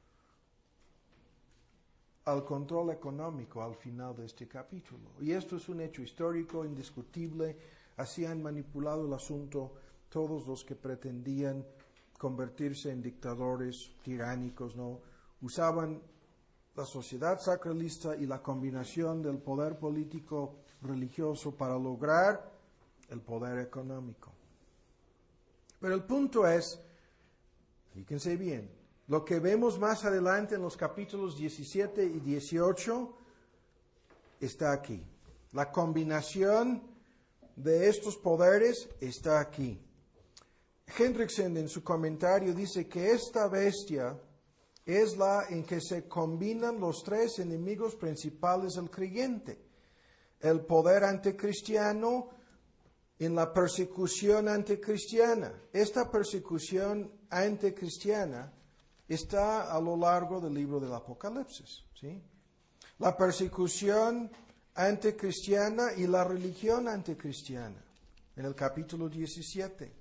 al control económico al final de este capítulo. Y esto es un hecho histórico indiscutible. Así han manipulado el asunto todos los que pretendían convertirse en dictadores tiránicos, ¿no? Usaban la sociedad sacralista y la combinación del poder político religioso para lograr el poder económico. Pero el punto es, fíjense bien, lo que vemos más adelante en los capítulos diecisiete y dieciocho está aquí. La combinación de estos poderes está aquí. Hendrickson en su comentario dice que esta bestia es la en que se combinan los tres enemigos principales del creyente. El poder anticristiano en la persecución anticristiana. Esta persecución anticristiana está a lo largo del libro del Apocalipsis, ¿sí? La persecución anticristiana y la religión anticristiana, en el capítulo diecisiete.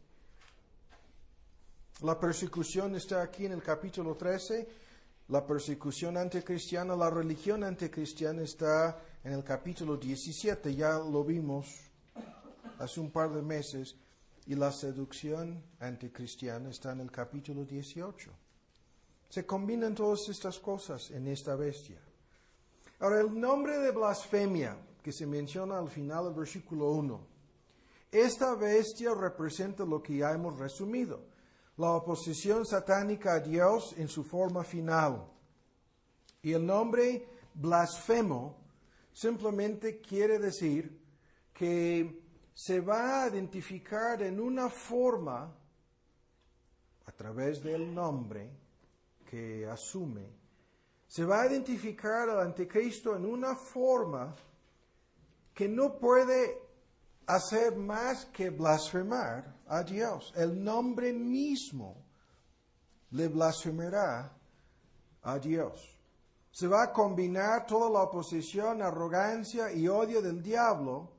La persecución está aquí en el capítulo trece, la persecución anticristiana, la religión anticristiana está en el capítulo diecisiete, ya lo vimos hace un par de meses, y la seducción anticristiana está en el capítulo dieciocho. Se combinan todas estas cosas en esta bestia. Ahora, el nombre de blasfemia que se menciona al final del versículo uno, esta bestia representa lo que ya hemos resumido, la oposición satánica a Dios en su forma final. Y el nombre blasfemo simplemente quiere decir que se va a identificar en una forma, a través del nombre que asume, se va a identificar al anticristo en una forma que no puede hacer más que blasfemar a Dios. El nombre mismo le blasfemará a Dios. Se va a combinar toda la oposición, arrogancia y odio del diablo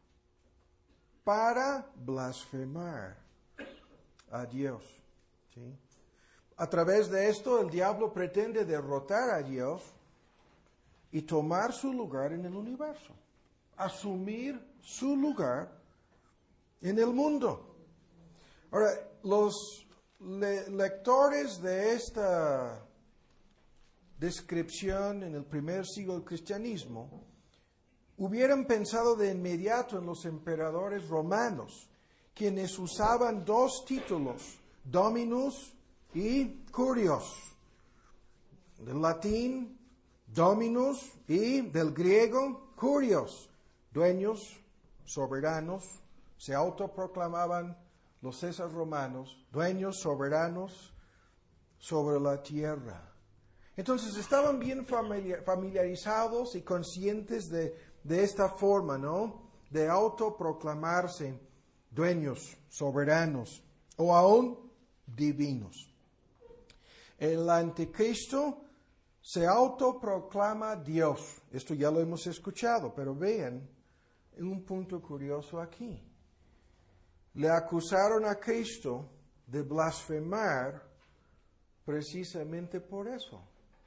para blasfemar a Dios. ¿Sí? A través de esto, el diablo pretende derrotar a Dios y tomar su lugar en el universo, asumir su lugar en el mundo. Ahora, los le- lectores de esta descripción en el primer siglo del cristianismo hubieran pensado de inmediato en los emperadores romanos, quienes usaban dos títulos, Dominus y Curios. Del latín, Dominus, y del griego, Curios, dueños, soberanos, se autoproclamaban los Césares romanos, dueños, soberanos sobre la tierra. Entonces estaban bien familiar, familiarizados y conscientes de, de esta forma, ¿no? De autoproclamarse dueños, soberanos o aún divinos. El anticristo se autoproclama Dios. Esto ya lo hemos escuchado, pero vean un punto curioso aquí. Le acusaron a Cristo de blasfemar precisamente por eso.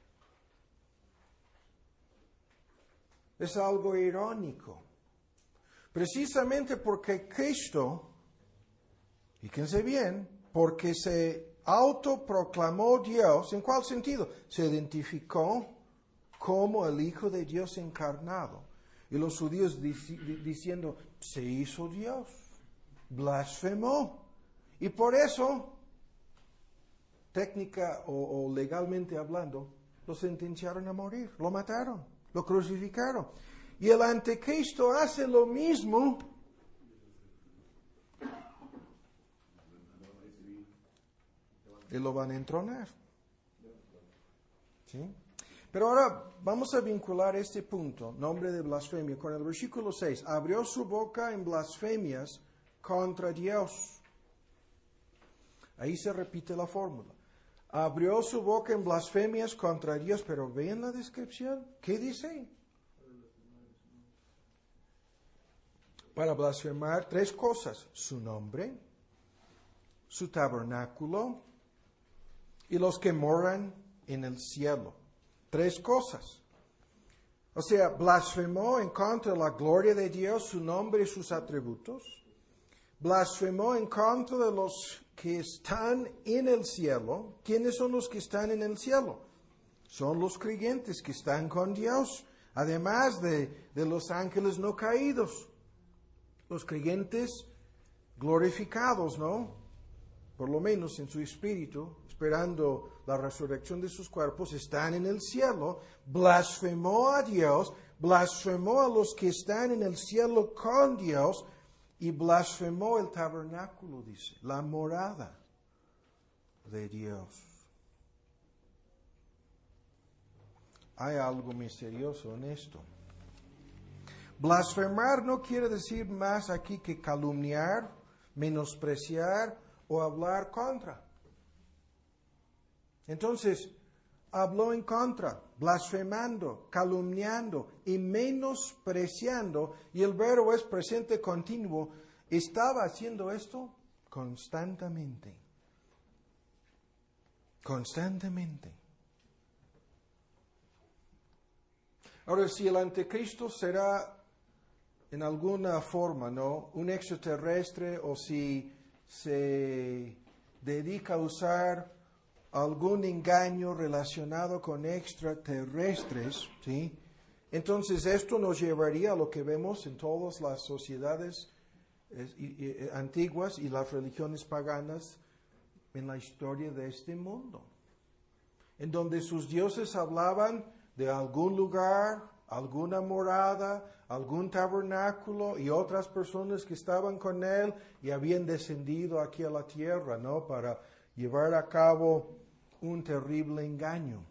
Es algo irónico. Precisamente porque Cristo, fíjense bien, porque se autoproclamó Dios, ¿en cuál sentido? Se identificó como el Hijo de Dios encarnado. Y los judíos dic- diciendo, se hizo Dios, blasfemó. Y por eso técnica o, o legalmente hablando, lo sentenciaron a morir, lo mataron, lo crucificaron. Y el anticristo hace lo mismo. Y lo van a entronar. ¿Sí? Pero ahora vamos a vincular este punto, nombre de blasfemia, con el versículo seis. Abrió su boca en blasfemias contra Dios. Ahí se repite la fórmula. Abrió su boca en blasfemias contra Dios, pero vean la descripción. ¿Qué dice? Para blasfemar tres cosas: su nombre, su tabernáculo y los que moran en el cielo. Tres cosas. O sea, blasfemó en contra de la gloria de Dios, su nombre y sus atributos. Blasfemó en contra de los que están en el cielo. ¿Quiénes son los que están en el cielo? Son los creyentes que están con Dios, además de, de los ángeles no caídos. Los creyentes glorificados, ¿no? Por lo menos en su espíritu, esperando la resurrección de sus cuerpos, están en el cielo. Blasfemó a Dios, blasfemó a los que están en el cielo con Dios, y blasfemó el tabernáculo, dice, la morada de Dios. Hay algo misterioso en esto. Blasfemar no quiere decir más aquí que calumniar, menospreciar o hablar contra. Entonces, habló en contra, blasfemando, calumniando y menospreciando, y el verbo es presente continuo. Estaba haciendo esto constantemente. Constantemente. Ahora, si el anticristo será en alguna forma, ¿no?, un extraterrestre, o si se dedica a usar algún engaño relacionado con extraterrestres, ¿sí? Entonces esto nos llevaría a lo que vemos en todas las sociedades eh, eh, antiguas y las religiones paganas en la historia de este mundo, en donde sus dioses hablaban de algún lugar, alguna morada, algún tabernáculo, y otras personas que estaban con él y habían descendido aquí a la tierra, ¿no?, para llevar a cabo un terrible engaño.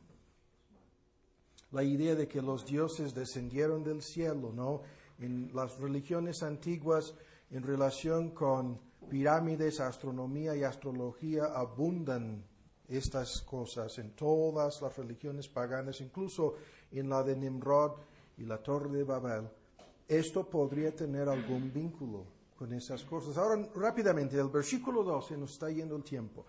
La idea de que los dioses descendieron del cielo, ¿no? En las religiones antiguas, en relación con pirámides, astronomía y astrología, abundan estas cosas en todas las religiones paganas, incluso en la de Nimrod y la Torre de Babel. Esto podría tener algún vínculo con esas cosas. Ahora, rápidamente, el versículo doce, nos está yendo el tiempo.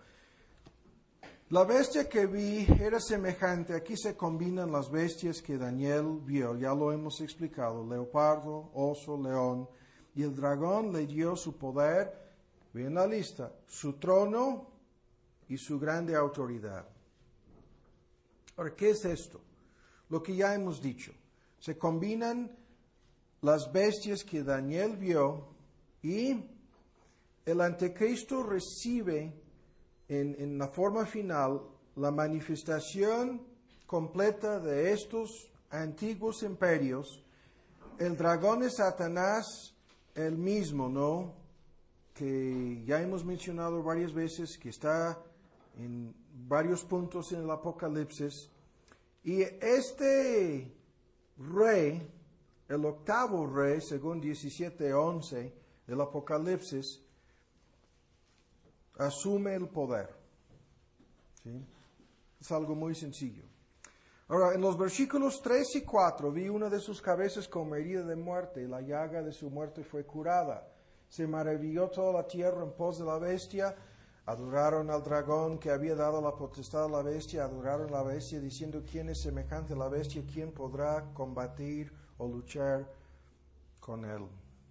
La bestia que vi era semejante, aquí se combinan las bestias que Daniel vio, ya lo hemos explicado: leopardo, oso, león, y el dragón le dio su poder, ven la lista, su trono y su grande autoridad. Ahora, ¿qué es esto? Lo que ya hemos dicho. Se combinan las bestias que Daniel vio y el anticristo recibe en, en la forma final la manifestación completa de estos antiguos imperios. El dragón es Satanás, el mismo, ¿no?, que ya hemos mencionado varias veces, que está en varios puntos en el Apocalipsis. Y este rey, el octavo rey, según diecisiete once del Apocalipsis, asume el poder. ¿Sí? Es algo muy sencillo. Ahora, en los versículos tres y cuatro, vi una de sus cabezas como herida de muerte, y la llaga de su muerte fue curada. Se maravilló toda la tierra en pos de la bestia. Adoraron al dragón que había dado la potestad a la bestia. Adoraron a la bestia diciendo: ¿quién es semejante a la bestia? ¿Quién podrá combatir o luchar con él?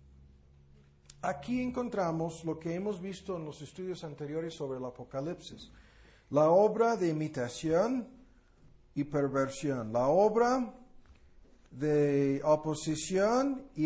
Aquí encontramos lo que hemos visto en los estudios anteriores sobre el Apocalipsis. La obra de imitación y perversión. La obra de oposición y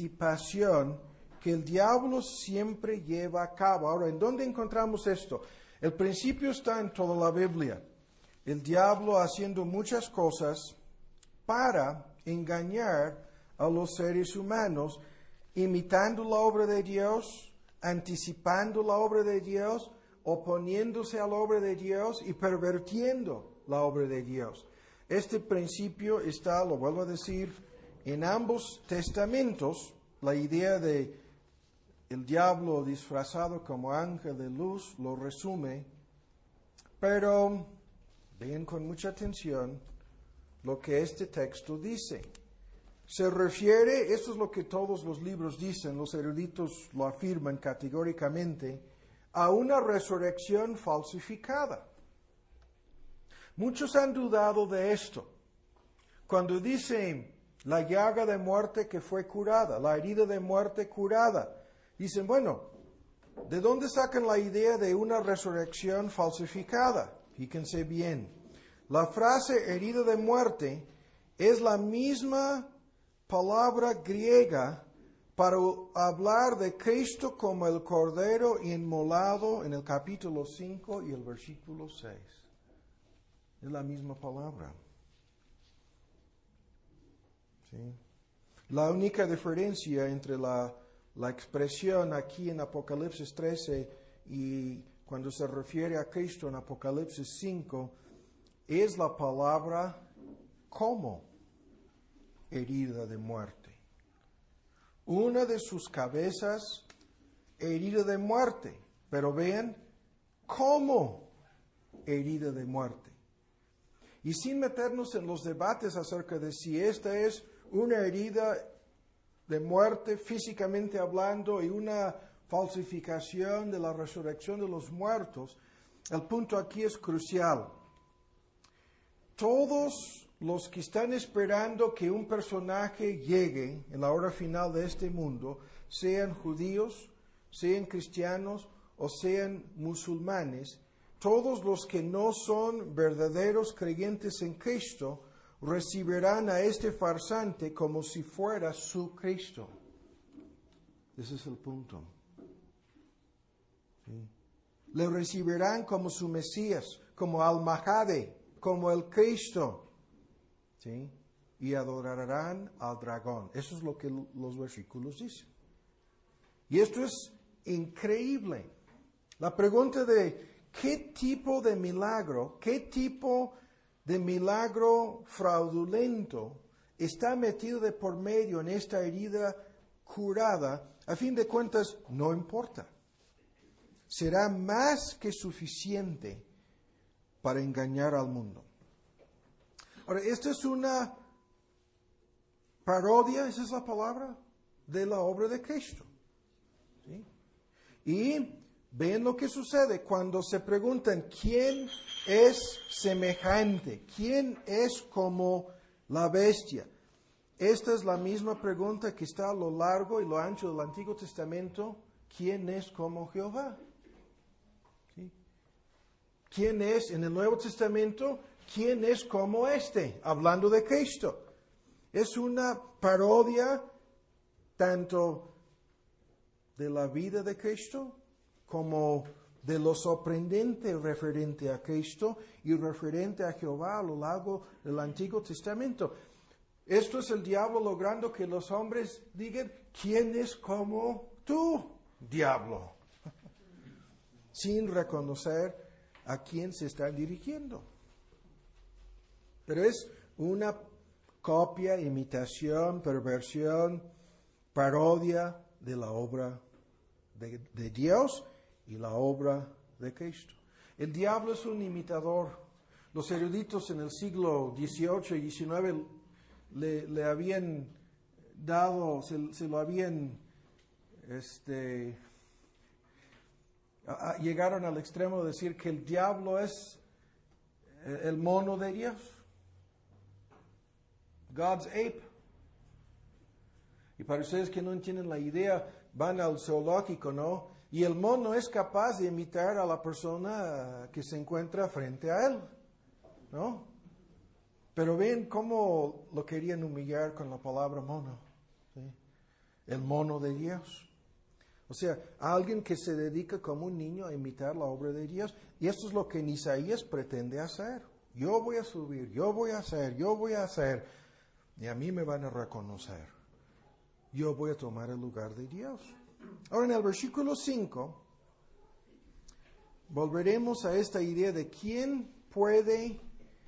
anticipación que el diablo siempre lleva a cabo. Ahora, ¿en dónde encontramos esto? El principio está en toda la Biblia. El diablo haciendo muchas cosas para engañar a los seres humanos, imitando la obra de Dios, anticipando la obra de Dios, oponiéndose a la obra de Dios y pervirtiendo la obra de Dios. Este principio está, lo vuelvo a decir, en ambos testamentos. La idea de el diablo disfrazado como ángel de luz lo resume, pero vean con mucha atención lo que este texto dice. Se refiere, esto es lo que todos los libros dicen, los eruditos lo afirman categóricamente, a una resurrección falsificada. Muchos han dudado de esto. Cuando dicen la llaga de muerte que fue curada, la herida de muerte curada, dicen, bueno, ¿de dónde sacan la idea de una resurrección falsificada? Fíjense bien. La frase herida de muerte es la misma palabra griega para hablar de Cristo como el Cordero inmolado en el capítulo cinco y el versículo seis. Es la misma palabra. ¿Sí? La única diferencia entre la, la expresión aquí en Apocalipsis trece y cuando se refiere a Cristo en Apocalipsis cinco es la palabra como herida de muerte. Una de sus cabezas herida de muerte, pero vean cómo herida de muerte. Y sin meternos en los debates acerca de si esta es una herida de muerte físicamente hablando y una falsificación de la resurrección de los muertos, el punto aquí es crucial. Todos los que están esperando que un personaje llegue en la hora final de este mundo, sean judíos, sean cristianos o sean musulmanes, todos los que no son verdaderos creyentes en Cristo recibirán a este farsante como si fuera su Cristo. Ese es el punto. ¿Sí? Le recibirán como su Mesías, como Al-Mahdi, como el Cristo. ¿Sí? Y adorarán al dragón. Eso es lo que los versículos dicen. Y esto es increíble. La pregunta de ¿qué tipo de milagro, qué tipo de milagro fraudulento está metido de por medio en esta herida curada? A fin de cuentas, no importa. Será más que suficiente para engañar al mundo. Ahora, esta es una parodia, esa es la palabra, de la obra de Cristo. ¿Sí? Y ven lo que sucede cuando se preguntan quién es semejante, quién es como la bestia. Esta es la misma pregunta que está a lo largo y lo ancho del Antiguo Testamento. ¿Quién es como Jehová? ¿Sí? ¿Quién es en el Nuevo Testamento? ¿Quién es como este? Hablando de Cristo. Es una parodia tanto de la vida de Cristo como de lo sorprendente referente a Cristo y referente a Jehová a lo largo del Antiguo Testamento. Esto es el diablo logrando que los hombres digan, ¿quién es como tú, diablo? Sin reconocer a quién se está dirigiendo. Pero es una copia, imitación, perversión, parodia de la obra de, de Dios y la obra de Cristo. El diablo es un imitador. Los eruditos en el siglo dieciocho y diecinueve le, le habían dado, se, se lo habían, este, a, a, llegaron al extremo de decir que el diablo es el mono de Dios. God's ape. Y para ustedes que no entienden la idea, van al zoológico, ¿no? Y el mono es capaz de imitar a la persona que se encuentra frente a él, ¿no? Pero ven cómo lo querían humillar con la palabra mono, ¿sí? El mono de Dios. O sea, alguien que se dedica como un niño a imitar la obra de Dios. Y esto es lo que Isaías pretende hacer. Yo voy a subir, yo voy a hacer, yo voy a hacer. Y a mí me van a reconocer. Yo voy a tomar el lugar de Dios. Ahora en el versículo cinco, volveremos a esta idea de quién puede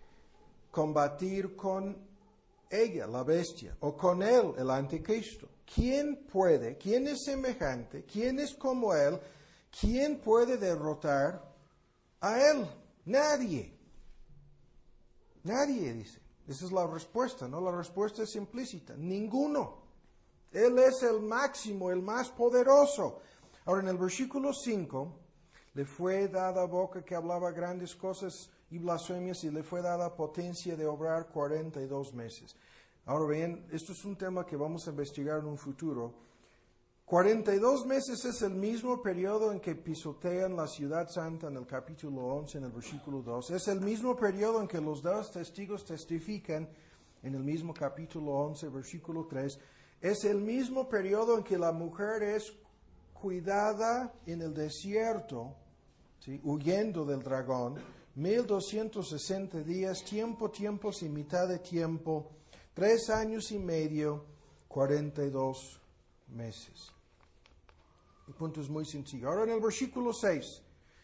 combatir con ella, la bestia, o con él, el anticristo. ¿Quién puede, quién es semejante, quién es como él, quién puede derrotar a él? Nadie. Nadie, dice. Esa es la respuesta, ¿no? La respuesta es implícita. Ninguno. Él es el máximo, el más poderoso. Ahora, en el versículo cinco, le fue dada boca que hablaba grandes cosas y blasfemias, y le fue dada potencia de obrar cuarenta y dos meses. Ahora bien, esto es un tema que vamos a investigar en un futuro. cuarenta y dos meses es el mismo periodo en que pisotean la ciudad santa en el capítulo once, en el versículo dos. Es el mismo periodo en que los dos testigos testifican en el mismo capítulo once, versículo tres. Es el mismo periodo en que la mujer es cuidada en el desierto, ¿sí?, huyendo del dragón. mil doscientos sesenta días, tiempo, tiempos y mitad de tiempo, tres años y medio, cuarenta y dos meses. El punto es muy sencillo. Ahora en el versículo seis,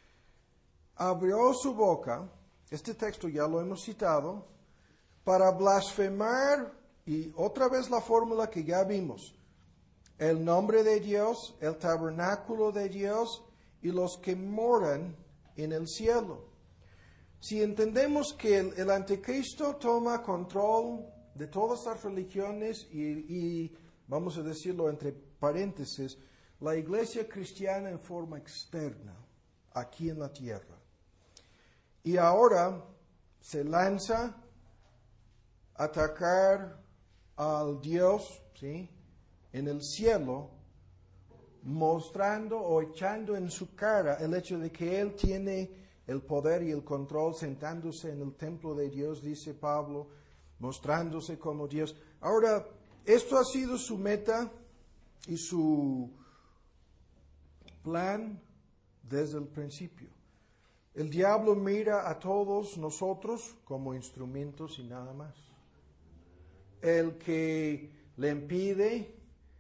abrió su boca, este texto ya lo hemos citado, para blasfemar, y otra vez la fórmula que ya vimos, el nombre de Dios, el tabernáculo de Dios y los que moran en el cielo. Si entendemos que el, el anticristo toma control de todas las religiones y, y, vamos a decirlo entre paréntesis, la iglesia cristiana en forma externa, aquí en la tierra. Y ahora se lanza a atacar al Dios, ¿sí?, en el cielo, mostrando o echando en su cara el hecho de que Él tiene el poder y el control, sentándose en el templo de Dios, dice Pablo, mostrándose como Dios. Ahora, esto ha sido su meta y su plan desde el principio. El diablo mira a todos nosotros como instrumentos y nada más. El que le impide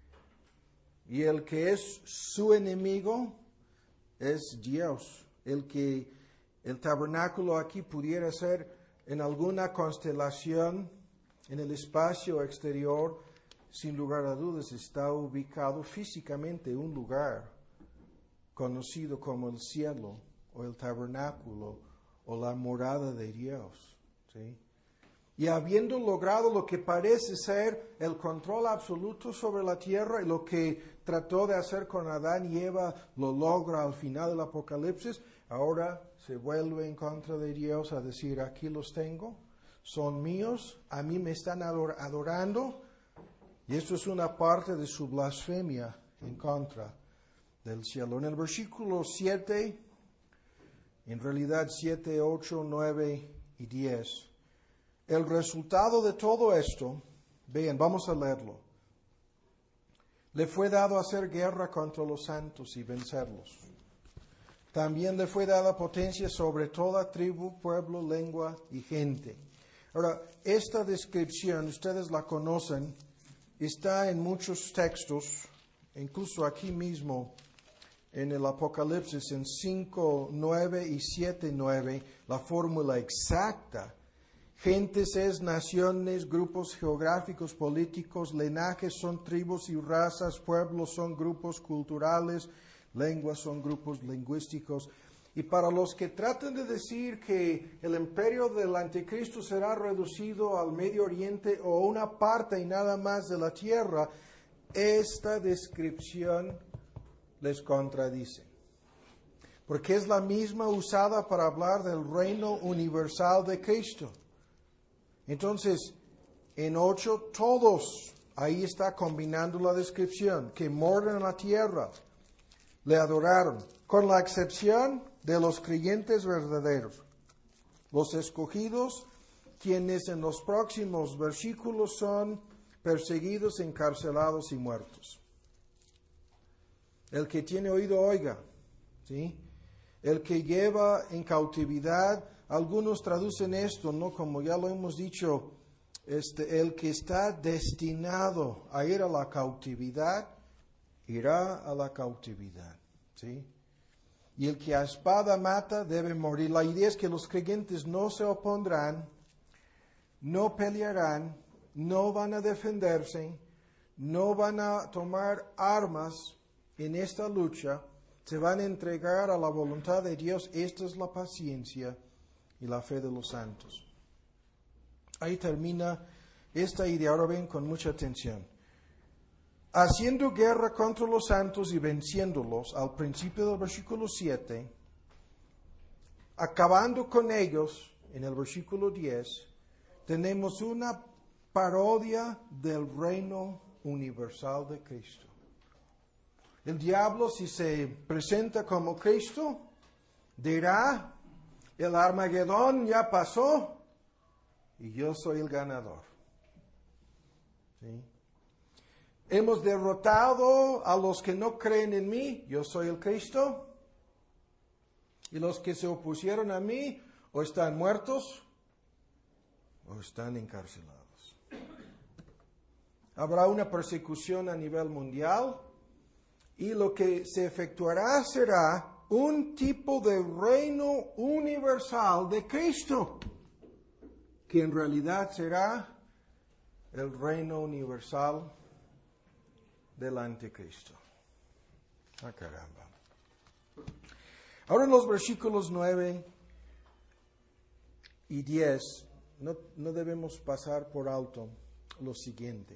y el que es su enemigo es Dios. El que el tabernáculo aquí pudiera ser en alguna constelación en el espacio exterior, sin lugar a dudas está ubicado físicamente en un lugar conocido como el cielo o el tabernáculo o la morada de Dios, ¿sí? Y habiendo logrado lo que parece ser el control absoluto sobre la tierra, y lo que trató de hacer con Adán y Eva lo logra al final del Apocalipsis, ahora se vuelve en contra de Dios a decir, aquí los tengo, son míos, a mí me están ador- adorando, y esto es una parte de su blasfemia en contra del cielo. En el versículo siete, en realidad siete, ocho, nueve y diez, el resultado de todo esto, vean, vamos a leerlo. Le fue dado hacer guerra contra los santos y vencerlos. También le fue dada potencia sobre toda tribu, pueblo, lengua y gente. Ahora, esta descripción, ustedes la conocen, está en muchos textos, incluso aquí mismo en el Apocalipsis, en cinco, nueve y siete, nueve, la fórmula exacta. Gentes es naciones, grupos geográficos, políticos, linajes son tribus y razas, pueblos son grupos culturales, lenguas son grupos lingüísticos. Y para los que tratan de decir que el imperio del anticristo será reducido al Medio Oriente o una parte y nada más de la tierra, esta descripción les contradice. Porque es la misma usada para hablar del reino universal de Cristo. Entonces, en ocho, todos, ahí está combinando la descripción, que moran en la tierra, le adoraron, con la excepción de los creyentes verdaderos, los escogidos, quienes en los próximos versículos son perseguidos, encarcelados y muertos. El que tiene oído, oiga. ¿Sí? El que lleva en cautividad, algunos traducen esto, ¿no? Como ya lo hemos dicho, este, el que está destinado a ir a la cautividad, irá a la cautividad. ¿Sí? Y el que a espada mata debe morir. La idea es que los creyentes no se opondrán, no pelearán, no van a defenderse, no van a tomar armas en esta lucha, se van a entregar a la voluntad de Dios. Esta es la paciencia y la fe de los santos. Ahí termina esta idea. Ahora ven con mucha atención. Haciendo guerra contra los santos y venciéndolos, al principio del versículo siete, acabando con ellos, en el versículo diez, tenemos una parodia del reino universal de Cristo. El diablo, si se presenta como Cristo, dirá, el Armagedón ya pasó y yo soy el ganador. ¿Sí? Hemos derrotado a los que no creen en mí, yo soy el Cristo. Y los que se opusieron a mí o están muertos o están encarcelados. Habrá una persecución a nivel mundial y lo que se efectuará será un tipo de reino universal de Cristo, que en realidad será el reino universal del anticristo. Ah, caramba. Ahora en los versículos nueve y diez, no, no debemos pasar por alto lo siguiente.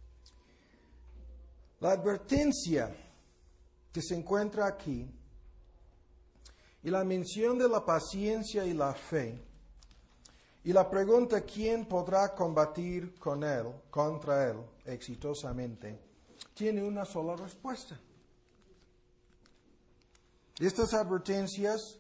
La advertencia que se encuentra aquí y la mención de la paciencia y la fe y la pregunta ¿quién podrá combatir con él, contra él exitosamente? Tiene una sola respuesta. Estas advertencias,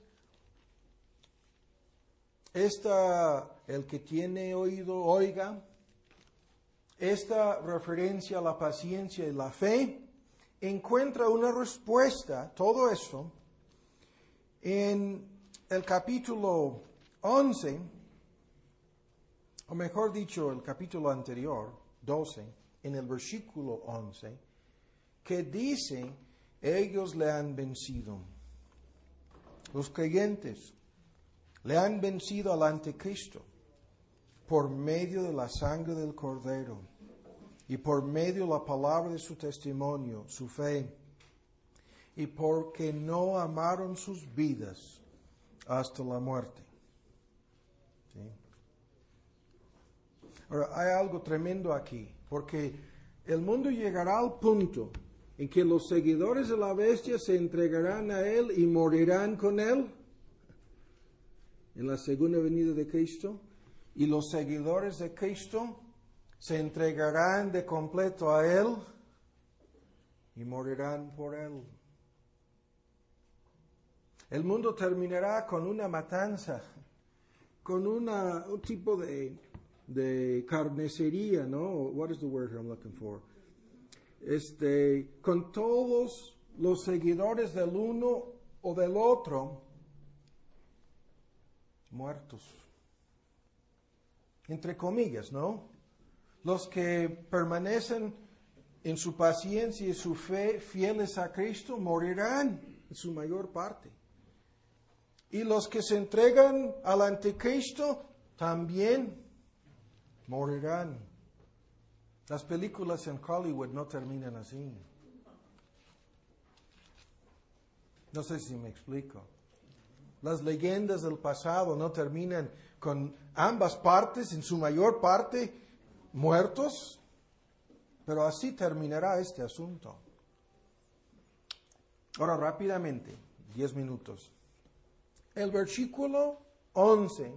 esta, el que tiene oído, oiga, esta referencia a la paciencia y la fe, encuentra una respuesta, todo eso, en el capítulo once, o mejor dicho, el capítulo anterior, doce, en el versículo once, que dice, ellos le han vencido. Los creyentes le han vencido al anticristo por medio de la sangre del Cordero y por medio de la palabra de su testimonio, su fe, y porque no amaron sus vidas hasta la muerte. ¿Sí? Ahora, hay algo tremendo aquí, porque el mundo llegará al punto en que los seguidores de la bestia se entregarán a él y morirán con él en la segunda venida de Cristo, y los seguidores de Cristo se entregarán de completo a él y morirán por él. El mundo terminará con una matanza, con una, un tipo de, de carnicería, ¿no? What is the word here I'm looking for? Este, con todos los seguidores del uno o del otro muertos. Entre comillas, ¿no? Los que permanecen en su paciencia y su fe fieles a Cristo morirán en su mayor parte. Y los que se entregan al anticristo también morirán. Las películas en Hollywood no terminan así. No sé si me explico. Las leyendas del pasado no terminan con ambas partes, en su mayor parte, muertos. Pero así terminará este asunto. Ahora rápidamente, diez minutos. El versículo once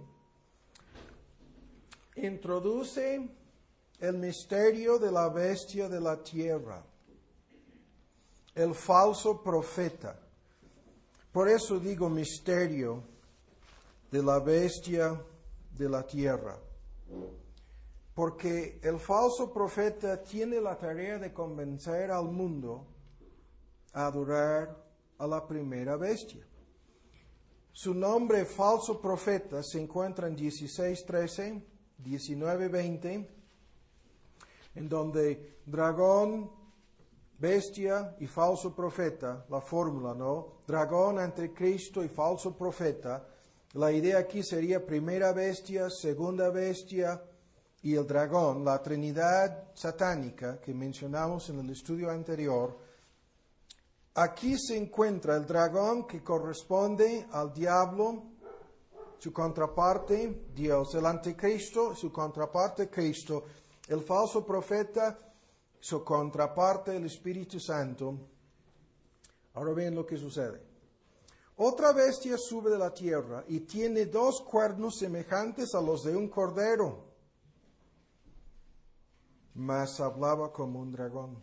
introduce el misterio de la bestia de la tierra, el falso profeta. Por eso digo misterio de la bestia de la tierra. Porque el falso profeta tiene la tarea de convencer al mundo a adorar a la primera bestia. Su nombre falso profeta se encuentra en dieciséis trece, diecinueve veinte, en donde dragón, bestia y falso profeta, la fórmula, ¿no? Dragón, anticristo y falso profeta. La idea aquí sería primera bestia, segunda bestia y el dragón, la trinidad satánica que mencionamos en el estudio anterior. Aquí se encuentra el dragón que corresponde al diablo, su contraparte Dios, el anticristo, su contraparte Cristo, el falso profeta, su contraparte el Espíritu Santo. Ahora ven lo que sucede. Otra bestia sube de la tierra y tiene dos cuernos semejantes a los de un cordero, mas hablaba como un dragón.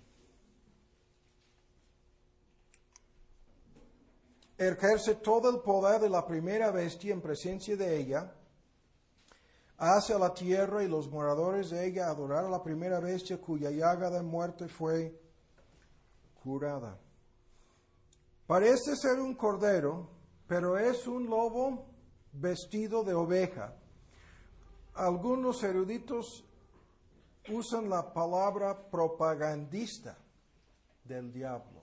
Ejerce todo el poder de la primera bestia en presencia de ella, hace a la tierra y los moradores de ella adorar a la primera bestia cuya llaga de muerte fue curada. Parece ser un cordero, pero es un lobo vestido de oveja. Algunos eruditos usan la palabra propagandista del diablo.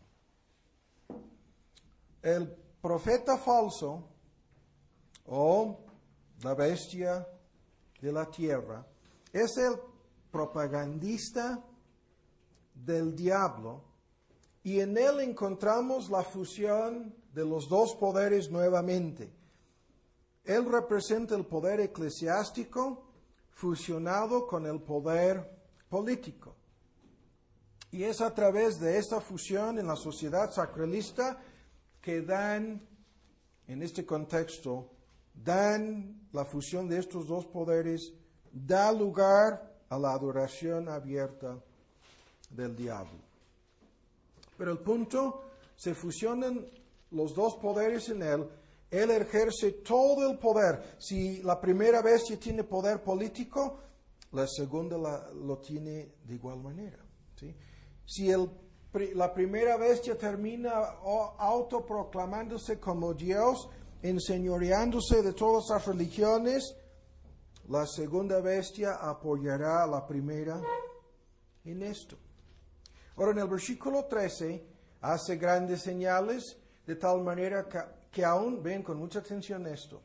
El profeta falso o la bestia de la tierra es el propagandista del diablo y en él encontramos la fusión de los dos poderes nuevamente. Él representa el poder eclesiástico fusionado con el poder político. Y es a través de esta fusión en la sociedad sacralista que dan, en este contexto, dan la fusión de estos dos poderes, da lugar a la adoración abierta del diablo. Pero el punto, se fusionan los dos poderes en él, él ejerce todo el poder. Si la primera bestia tiene poder político, la segunda la, lo tiene de igual manera, ¿sí? Si el la primera bestia termina autoproclamándose como Dios, enseñoreándose de todas las religiones, la segunda bestia apoyará a la primera en esto. Ahora en el versículo trece hace grandes señales de tal manera que, que aún, ven con mucha atención esto,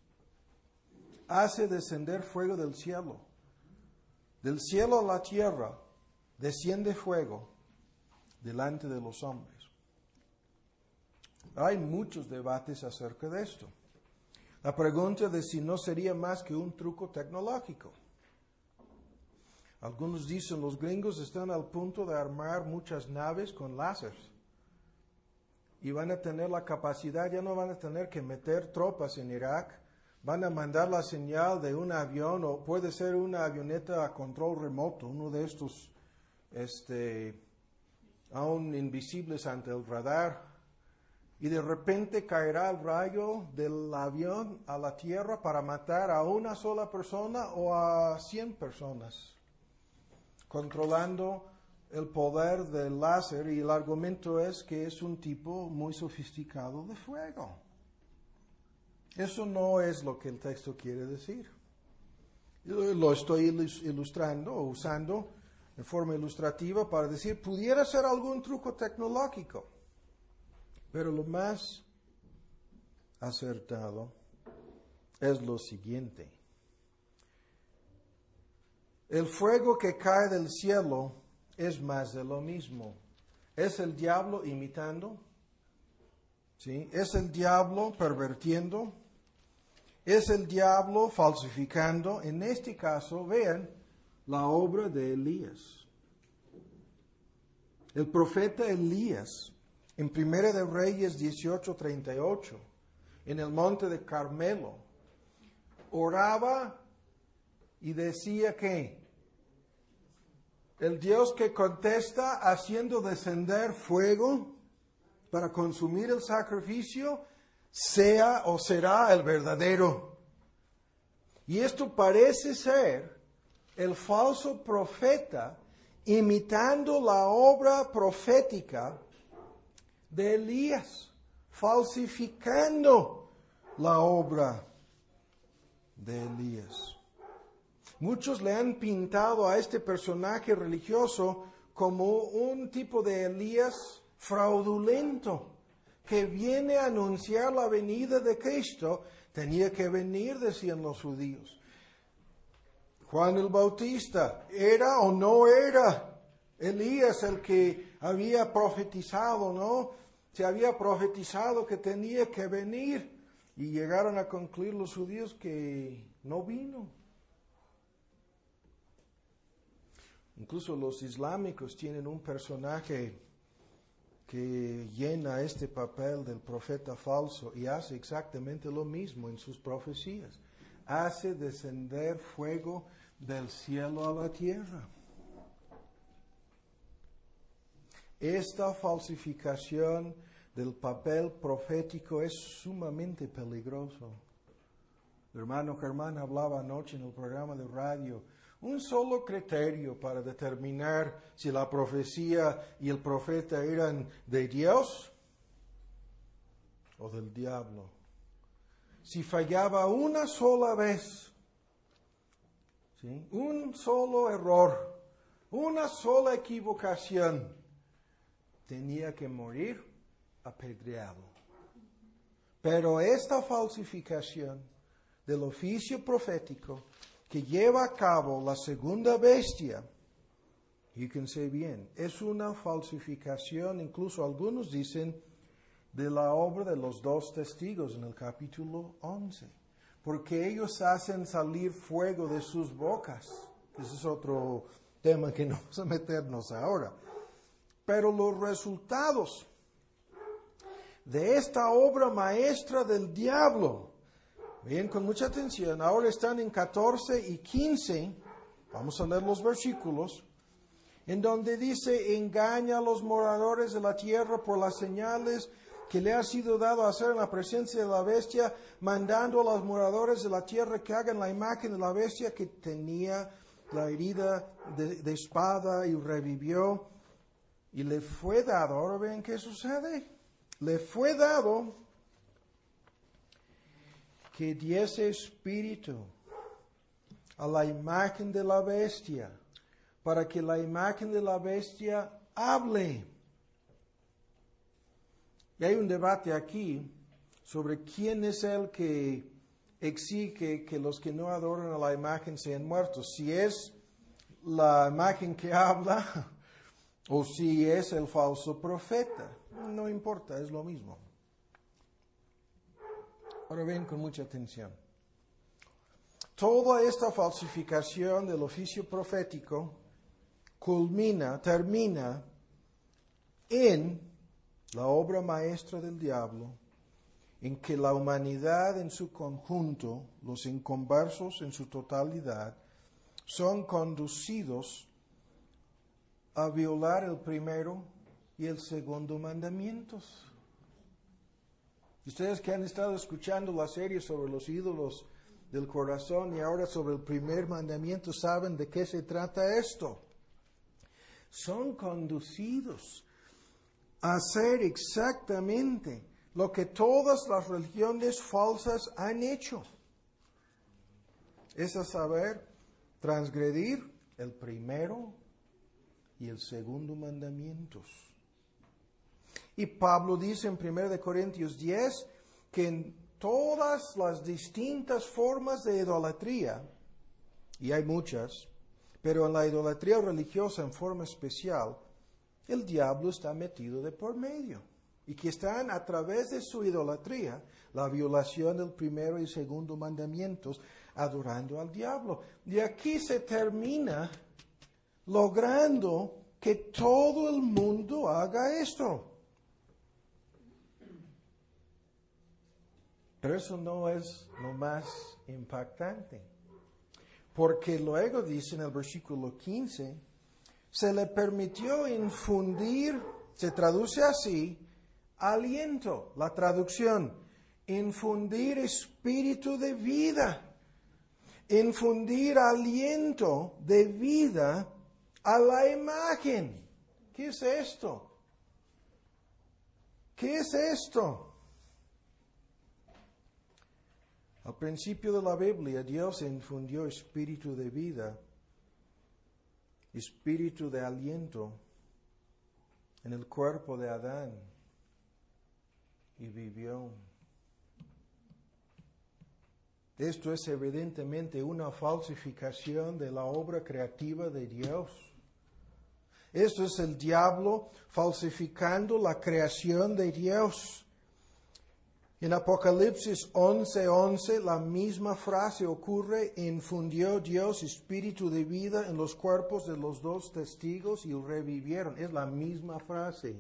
hace descender fuego del cielo. Del cielo a la tierra desciende fuego delante de los hombres. Hay muchos debates acerca de esto. La pregunta de si no sería más que un truco tecnológico. Algunos dicen los gringos están al punto de armar muchas naves con láseres y van a tener la capacidad, ya no van a tener que meter tropas en Irak, van a mandar la señal de un avión o puede ser una avioneta a control remoto, uno de estos este aún invisibles ante el radar, y de repente caerá el rayo del avión a la tierra para matar a una sola persona o a cien personas, controlando el poder del láser, y el argumento es que es un tipo muy sofisticado de fuego. Eso no es lo que el texto quiere decir. Lo estoy ilustrando o usando en forma ilustrativa para decir, pudiera ser algún truco tecnológico, pero lo más acertado es lo siguiente. El fuego que cae del cielo es más de lo mismo. Es el diablo imitando, ¿sí? Es el diablo pervirtiendo, es el diablo falsificando. En este caso, vean, la obra de Elías. El profeta Elías, en Primera de Reyes dieciocho treinta y ocho, en el monte de Carmelo, oraba y decía que el Dios que contesta haciendo descender fuego para consumir el sacrificio, sea o será el verdadero. Y esto parece ser el falso profeta imitando la obra profética de Elías, falsificando la obra de Elías. Muchos le han pintado a este personaje religioso como un tipo de Elías fraudulento, que viene a anunciar la venida de Cristo. Tenía que venir, decían los judíos. Juan el Bautista, ¿era o no era Elías el que había profetizado, no? Se había profetizado que tenía que venir, y llegaron a concluir los judíos que no vino. Incluso los islámicos tienen un personaje que llena este papel del profeta falso y hace exactamente lo mismo en sus profecías. Hace descender fuego del cielo a la tierra. Esta falsificación del papel profético es sumamente peligroso. El hermano Germán hablaba anoche en el programa de radio. Un solo criterio para determinar si la profecía y el profeta eran de Dios o del diablo. Si fallaba una sola vez, ¿sí?, un solo error, una sola equivocación, tenía que morir apedreado. Pero esta falsificación del oficio profético que lleva a cabo la segunda bestia, fíjense bien, es una falsificación, incluso algunos dicen, de la obra de los dos testigos en el capítulo once, porque ellos hacen salir fuego de sus bocas. Ese es otro tema que no vamos a meternos ahora. Pero los resultados de esta obra maestra del diablo, bien, con mucha atención, ahora están en catorce y quince, vamos a leer los versículos, en donde dice: engaña a los moradores de la tierra por las señales que le ha sido dado hacer en la presencia de la bestia, mandando a los moradores de la tierra que hagan la imagen de la bestia que tenía la herida de, de espada y revivió. Y le fue dado, ahora ven qué sucede, le fue dado que diese espíritu a la imagen de la bestia, para que la imagen de la bestia hable. Y hay un debate aquí sobre quién es el que exige que los que no adoran a la imagen sean muertos, si es la imagen que habla o si es el falso profeta. No importa, es lo mismo. Ahora ven con mucha atención. Toda esta falsificación del oficio profético culmina, termina en la obra maestra del diablo, en que la humanidad en su conjunto, los inconversos en su totalidad, son conducidos a violar el primero y el segundo mandamientos. Ustedes que han estado escuchando la serie sobre los ídolos del corazón y ahora sobre el primer mandamiento, saben de qué se trata esto. Son conducidos a hacer exactamente lo que todas las religiones falsas han hecho. Es a saber, transgredir el primero y el segundo mandamientos. Y Pablo dice en primera de Corintios diez que en todas las distintas formas de idolatría, y hay muchas, pero en la idolatría religiosa en forma especial, el diablo está metido de por medio. Y que están a través de su idolatría, la violación del primero y segundo mandamientos, adorando al diablo. Y aquí se termina logrando que todo el mundo haga esto. Pero eso no es lo más impactante. Porque luego dice en el versículo quince, se le permitió infundir, se traduce así, aliento, la traducción, infundir espíritu de vida, infundir aliento de vida a la imagen. ¿Qué es esto? ¿Qué es esto? Al principio de la Biblia, Dios infundió espíritu de vida, espíritu de aliento en el cuerpo de Adán y vivió. Esto es evidentemente una falsificación de la obra creativa de Dios. Esto es el diablo falsificando la creación de Dios. En Apocalipsis once once, la misma frase ocurre: infundió Dios espíritu de vida en los cuerpos de los dos testigos y revivieron. Es la misma frase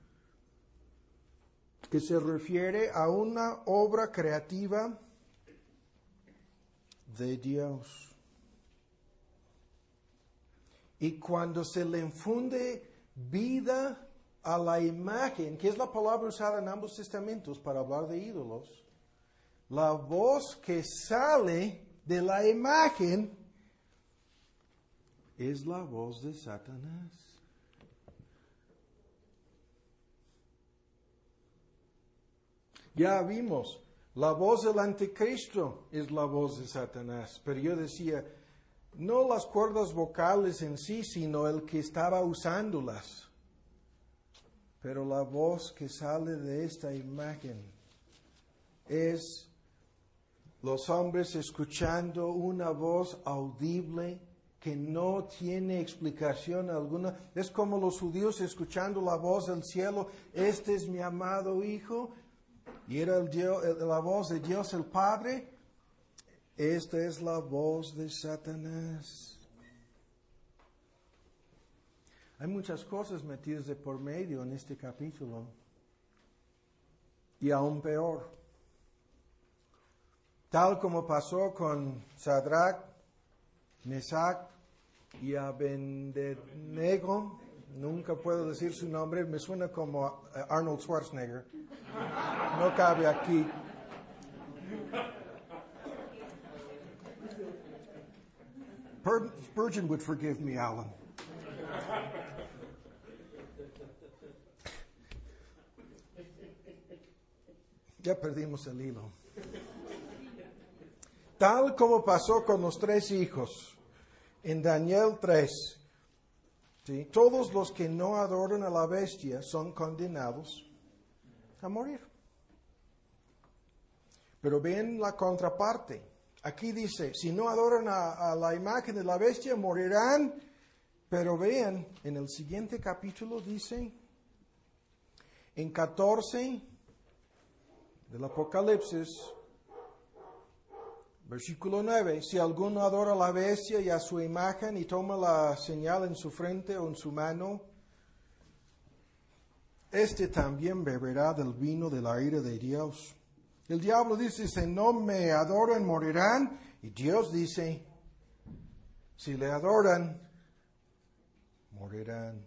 que se refiere a una obra creativa de Dios. Y cuando se le infunde vida a la imagen, que es la palabra usada en ambos testamentos para hablar de ídolos, la voz que sale de la imagen es la voz de Satanás. Ya vimos, la voz del anticristo es la voz de Satanás, pero yo decía, no las cuerdas vocales en sí, sino el que estaba usándolas. Pero la voz que sale de esta imagen es los hombres escuchando una voz audible que no tiene explicación alguna. Es como los judíos escuchando la voz del cielo: este es mi amado Hijo, y era el Dios, la voz de Dios el Padre. Esta es la voz de Satanás. Hay muchas cosas metidas de por medio en este capítulo. Y aún peor. Tal como pasó con Sadrach, Mesach y Abednego. Nunca puedo decir su nombre, me suena como Arnold Schwarzenegger. No cabe aquí. Spurgeon would forgive me, Alan. Ya perdimos el hilo. Tal como pasó con los tres hijos en Daniel tres, ¿sí? Todos los que no adoran a la bestia son condenados a morir. Pero ven la contraparte. Aquí dice, si no adoran a, a la imagen de la bestia, morirán. Pero vean, en el siguiente capítulo dice, en catorce del Apocalipsis, versículo nueve, si alguno adora a la bestia y a su imagen y toma la señal en su frente o en su mano, este también beberá del vino de la ira de Dios. El diablo dice, si no me adoran, morirán. Y Dios dice, si le adoran, morirán.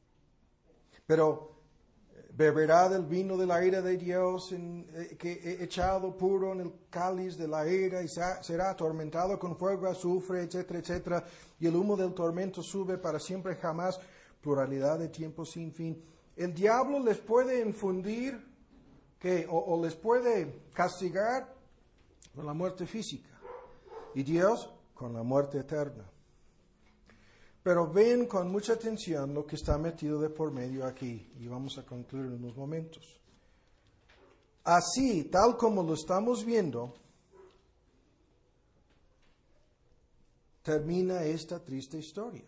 Pero beberá del vino de la ira de Dios, en, eh, que he echado puro en el cáliz de la ira, y sa- será atormentado con fuego, azufre, etcétera, etcétera. Y el humo del tormento sube para siempre jamás, pluralidad de tiempos sin fin. El diablo les puede infundir, que o, o les puede castigar con la muerte física, y Dios con la muerte eterna. Pero ven con mucha atención lo que está metido de por medio aquí, y vamos a concluir en unos momentos. Así, tal como lo estamos viendo, termina esta triste historia.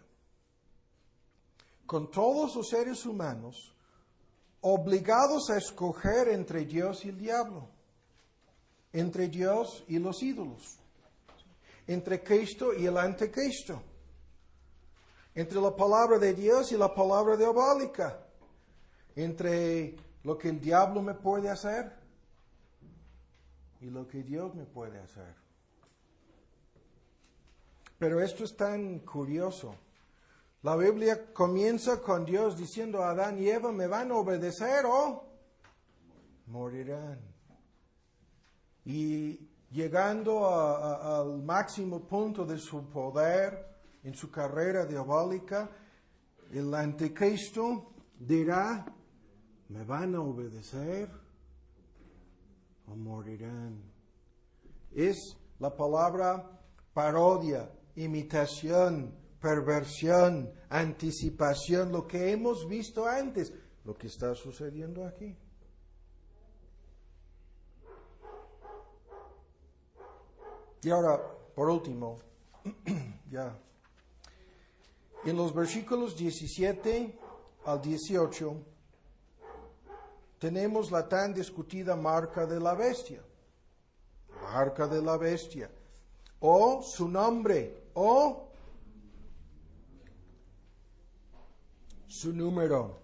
Con todos los seres humanos obligados a escoger entre Dios y el diablo, entre Dios y los ídolos, entre Cristo y el anticristo, entre la palabra de Dios y la palabra diabólica, entre lo que el diablo me puede hacer y lo que Dios me puede hacer. Pero esto es tan curioso. La Biblia comienza con Dios diciendo a Adán y Eva, me van a obedecer o morirán. Y llegando a, a, al máximo punto de su poder en su carrera diabólica, el anticristo dirá, ¿Me van a obedecer o morirán? Es la palabra parodia, imitación, perversión, anticipación, lo que hemos visto antes, lo que está sucediendo aquí. Y ahora, por último, ya, en los versículos diecisiete al dieciocho, tenemos la tan discutida marca de la bestia. Marca de la bestia. O su nombre. O su número.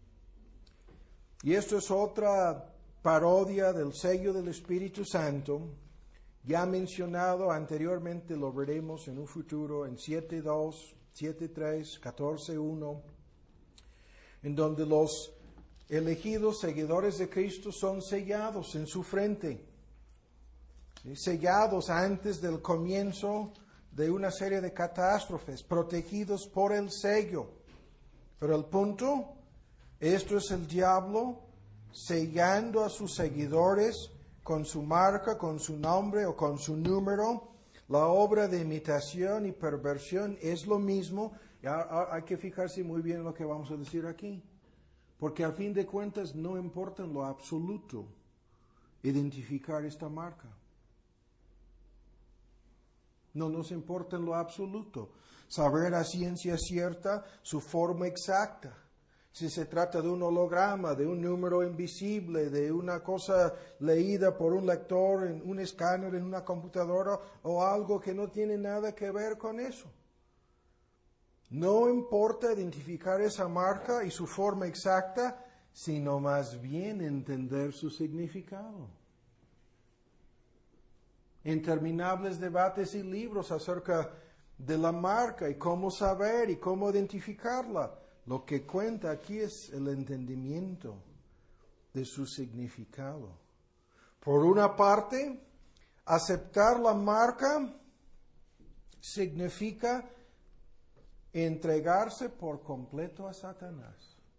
Y esto es otra parodia del sello del Espíritu Santo. Ya mencionado anteriormente, lo veremos en un futuro en siete dos, siete tres, catorce uno, en donde los elegidos seguidores de Cristo son sellados en su frente, ¿sí? Sellados antes del comienzo de una serie de catástrofes, protegidos por el sello. Pero el punto, esto es el diablo sellando a sus seguidores con su marca, con su nombre o con su número. La obra de imitación y perversión es lo mismo. Hay que fijarse muy bien en lo que vamos a decir aquí. Porque al fin de cuentas no importa en lo absoluto identificar esta marca. No nos importa en lo absoluto saber a ciencia cierta su forma exacta. Si se trata de un holograma, de un número invisible, de una cosa leída por un lector en un escáner en una computadora o algo que no tiene nada que ver con eso. No importa identificar esa marca y su forma exacta, sino más bien entender su significado. Interminables debates y libros acerca de la marca y cómo saber y cómo identificarla. Lo que cuenta aquí es el entendimiento de su significado. Por una parte, aceptar la marca significa entregarse por completo a Satanás.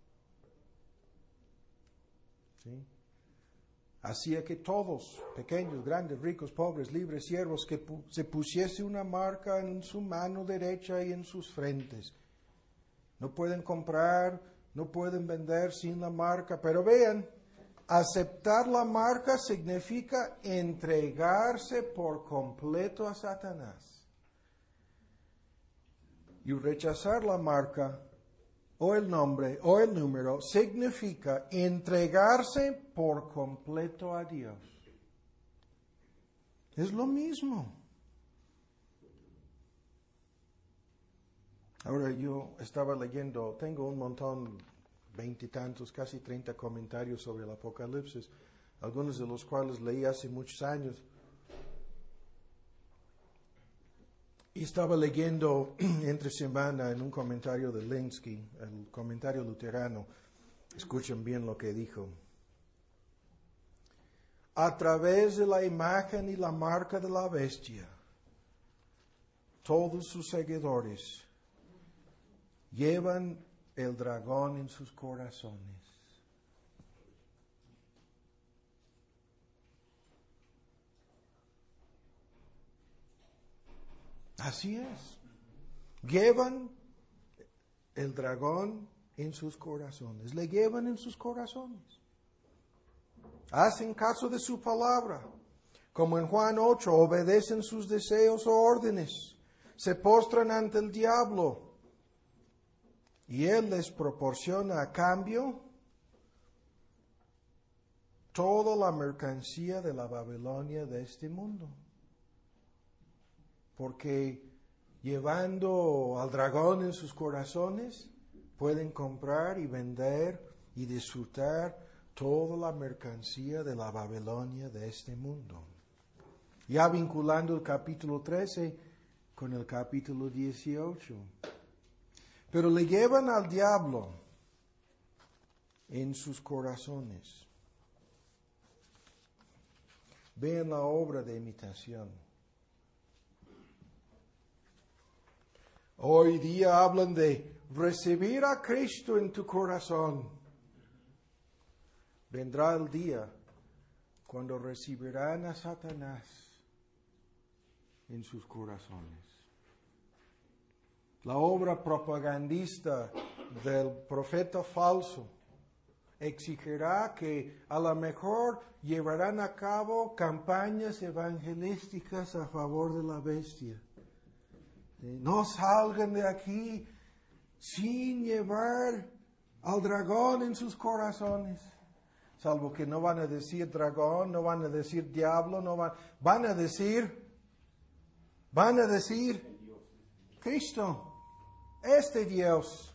¿Sí? Hacía que todos, pequeños, grandes, ricos, pobres, libres, siervos, que pu- se pusiese una marca en su mano derecha y en sus frentes. No pueden comprar, no pueden vender sin la marca, pero vean, aceptar la marca significa entregarse por completo a Satanás. Y rechazar la marca, o el nombre, o el número, significa entregarse por completo a Dios. Es lo mismo. Ahora yo estaba leyendo, tengo un montón, veintitantos, casi treinta comentarios sobre el Apocalipsis, algunos de los cuales leí hace muchos años. Y estaba leyendo entre semana en un comentario de Lenski, el comentario luterano. Escuchen bien lo que dijo. A través de la imagen y la marca de la bestia, todos sus seguidores llevan el dragón en sus corazones. Así es. Llevan el dragón en sus corazones. Le llevan en sus corazones. Hacen caso de su palabra. Como en Juan ocho, obedecen sus deseos o órdenes. Se postran ante el diablo. Y él les proporciona a cambio toda la mercancía de la Babilonia de este mundo. Porque llevando al dragón en sus corazones, pueden comprar y vender y disfrutar toda la mercancía de la Babilonia de este mundo. Ya vinculando el capítulo trece con el capítulo dieciocho. Pero le llevan al diablo en sus corazones. Vean la obra de imitación. Hoy día hablan de recibir a Cristo en tu corazón. vendrá el día cuando recibirán a Satanás en sus corazones. La obra propagandista del profeta falso exigirá que a lo mejor llevarán a cabo campañas evangelísticas a favor de la bestia. No salgan de aquí sin llevar al dragón en sus corazones. Salvo que no van a decir dragón, no van a decir diablo, no van, van a decir, van a decir Cristo, este Dios.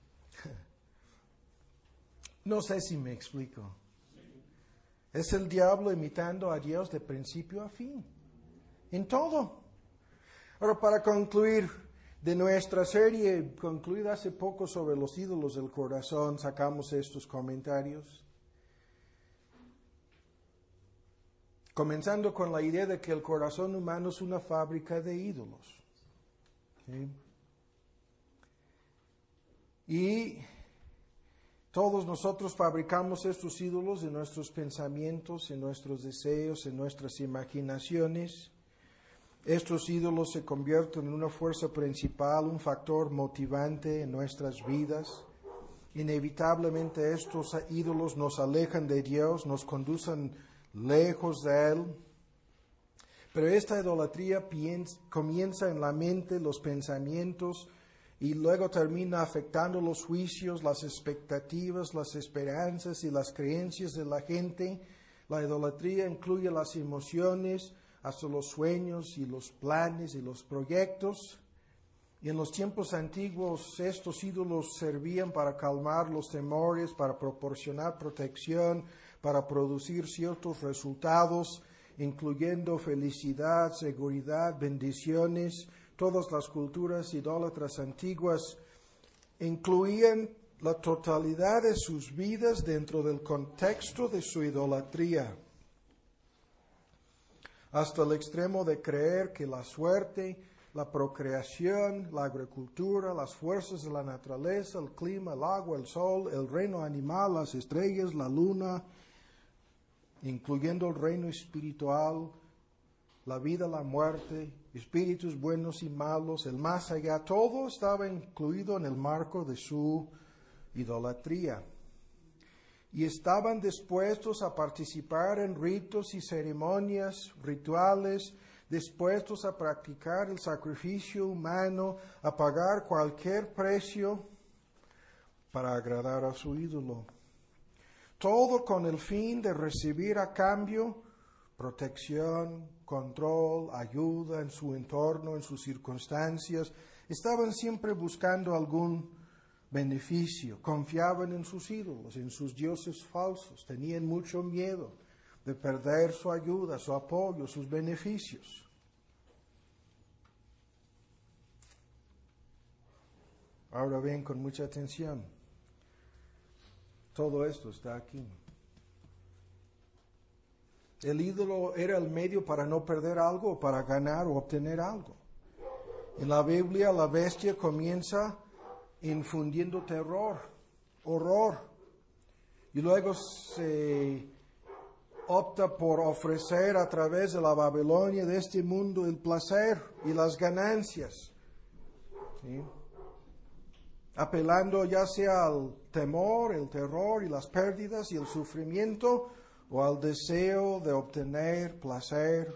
No sé si me explico. Es el diablo imitando a Dios de principio a fin, en todo. Ahora, para concluir, de nuestra serie concluida hace poco sobre los ídolos del corazón, sacamos estos comentarios. Comenzando con la idea de que el corazón humano es una fábrica de ídolos. ¿Sí? Y todos nosotros fabricamos estos ídolos en nuestros pensamientos, en nuestros deseos, en nuestras imaginaciones. Estos ídolos se convierten en una fuerza principal, un factor motivante en nuestras vidas. Inevitablemente estos ídolos nos alejan de Dios, nos conducen lejos de Él. Pero esta idolatría piensa, comienza en la mente, los pensamientos, y luego termina afectando los juicios, las expectativas, las esperanzas y las creencias de la gente. La idolatría incluye las emociones, hasta los sueños y los planes y los proyectos. Y en los tiempos antiguos estos ídolos servían para calmar los temores, para proporcionar protección, para producir ciertos resultados, incluyendo felicidad, seguridad, bendiciones. Todas las culturas idólatras antiguas incluían la totalidad de sus vidas dentro del contexto de su idolatría, hasta el extremo de creer que la suerte, la procreación, la agricultura, las fuerzas de la naturaleza, el clima, el agua, el sol, el reino animal, las estrellas, la luna, incluyendo el reino espiritual, la vida, la muerte, espíritus buenos y malos, el más allá, todo estaba incluido en el marco de su idolatría. Y estaban dispuestos a participar en ritos y ceremonias, rituales, dispuestos a practicar el sacrificio humano, a pagar cualquier precio para agradar a su ídolo. Todo con el fin de recibir a cambio protección, control, ayuda en su entorno, en sus circunstancias. Estaban siempre buscando algún beneficio, confiaban en sus ídolos, en sus dioses falsos, tenían mucho miedo de perder su ayuda, su apoyo, sus beneficios. Ahora ven con mucha atención, todo esto está aquí. El ídolo era el medio para no perder algo, para ganar o obtener algo. En la Biblia la bestia comienza infundiendo terror, horror, y luego se opta por ofrecer a través de la Babilonia de este mundo el placer y las ganancias, ¿sí? Apelando ya sea al temor, el terror y las pérdidas y el sufrimiento, o al deseo de obtener placer,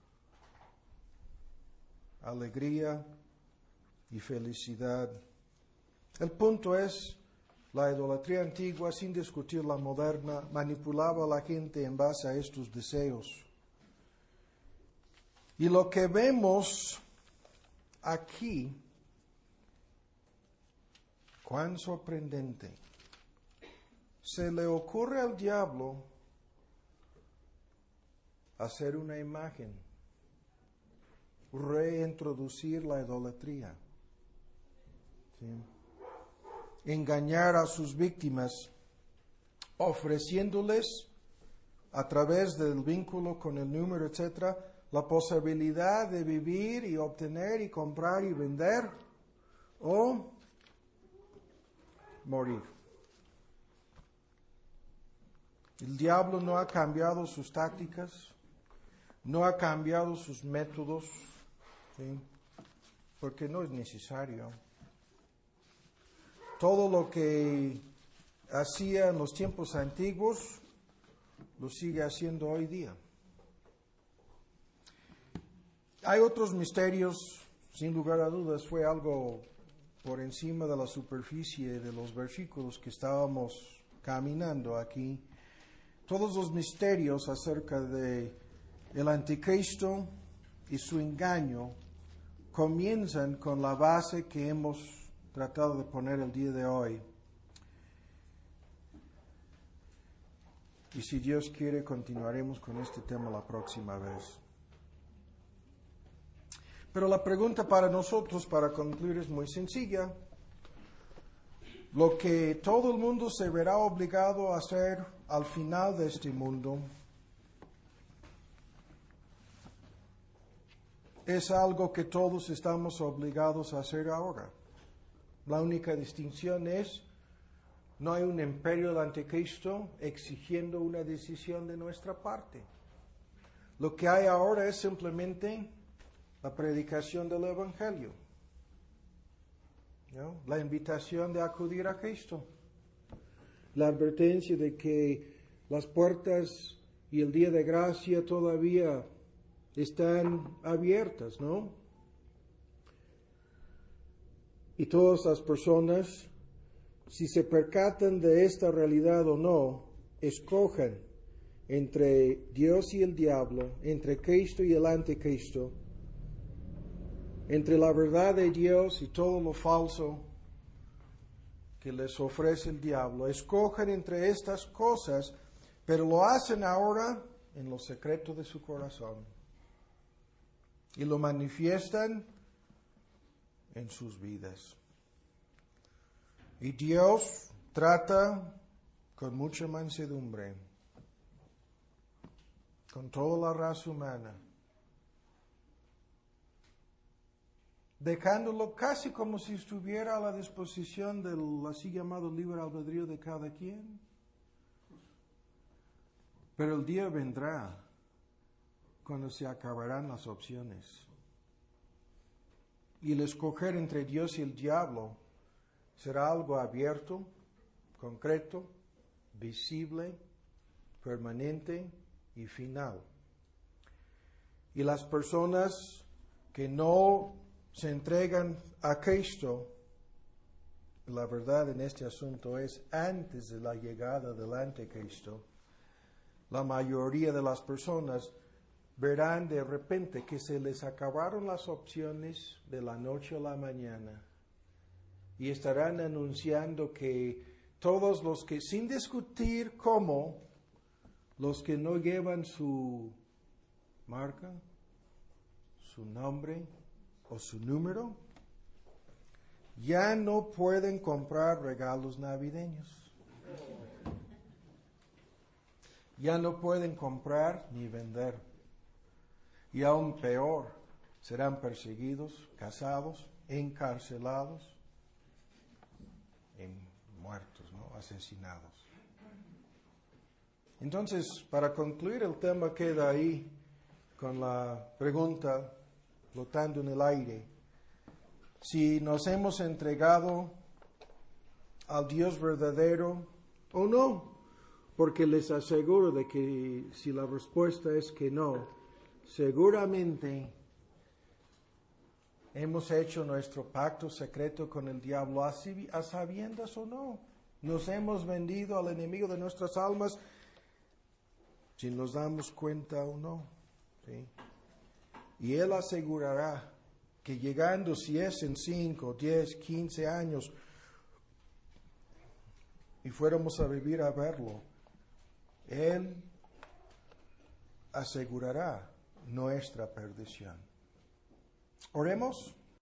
alegría y felicidad. El punto es, la idolatría antigua, sin discutir la moderna, manipulaba a la gente en base a estos deseos. Y lo que vemos aquí, cuán sorprendente, se le ocurre al diablo hacer una imagen, reintroducir la idolatría, ¿sí? Engañar a sus víctimas, ofreciéndoles a través del vínculo con el número, etcétera, la posibilidad de vivir y obtener y comprar y vender o morir. El diablo no ha cambiado sus tácticas, no ha cambiado sus métodos, ¿sí? Porque no es necesario. Todo lo que hacía en los tiempos antiguos, lo sigue haciendo hoy día. Hay otros misterios, sin lugar a dudas, fue algo por encima de la superficie de los versículos que estábamos caminando aquí. Todos los misterios acerca de el anticristo y su engaño comienzan con la base que hemos tratado de poner el día de hoy. Y si Dios quiere, continuaremos con este tema la próxima vez. Pero la pregunta para nosotros, para concluir, es muy sencilla. Lo que todo el mundo se verá obligado a hacer al final de este mundo es algo que todos estamos obligados a hacer ahora. La única distinción es, no hay un imperio del anticristo exigiendo una decisión de nuestra parte. Lo que hay ahora es simplemente la predicación del Evangelio, ¿no? La invitación de acudir a Cristo, la advertencia de que las puertas y el día de gracia todavía están abiertas, ¿no? Y todas las personas, si se percatan de esta realidad o no, escojan entre Dios y el diablo, entre Cristo y el anticristo, entre la verdad de Dios y todo lo falso que les ofrece el diablo. Escojan entre estas cosas, pero lo hacen ahora en lo secreto de su corazón y lo manifiestan en sus vidas. Y Dios trata con mucha mansedumbre con toda la raza humana, dejándolo casi como si estuviera a la disposición del así llamado libre albedrío de cada quien. Pero el día vendrá cuando se acabarán las opciones. Y el escoger entre Dios y el diablo será algo abierto, concreto, visible, permanente y final. Y las personas que no se entregan a Cristo, la verdad en este asunto es antes de la llegada del anticristo, la mayoría de las personas verán de repente que se les acabaron las opciones de la noche a la mañana y estarán anunciando que todos los que, sin discutir cómo, los que no llevan su marca, su nombre o su número, ya no pueden comprar regalos navideños. Ya no pueden comprar ni vender. Y aún peor, serán perseguidos, cazados, encarcelados y muertos, ¿no? Asesinados. Entonces, para concluir, el tema queda ahí con la pregunta flotando en el aire. Si nos hemos entregado al Dios verdadero o no, porque les aseguro de que si la respuesta es que no, seguramente hemos hecho nuestro pacto secreto con el diablo a sabiendas o no. Nos hemos vendido al enemigo de nuestras almas si nos damos cuenta o no. ¿Sí? Y Él asegurará que llegando, si es en cinco, diez, quince años, y fuéramos a vivir a verlo, Él asegurará nuestra perdición. Oremos.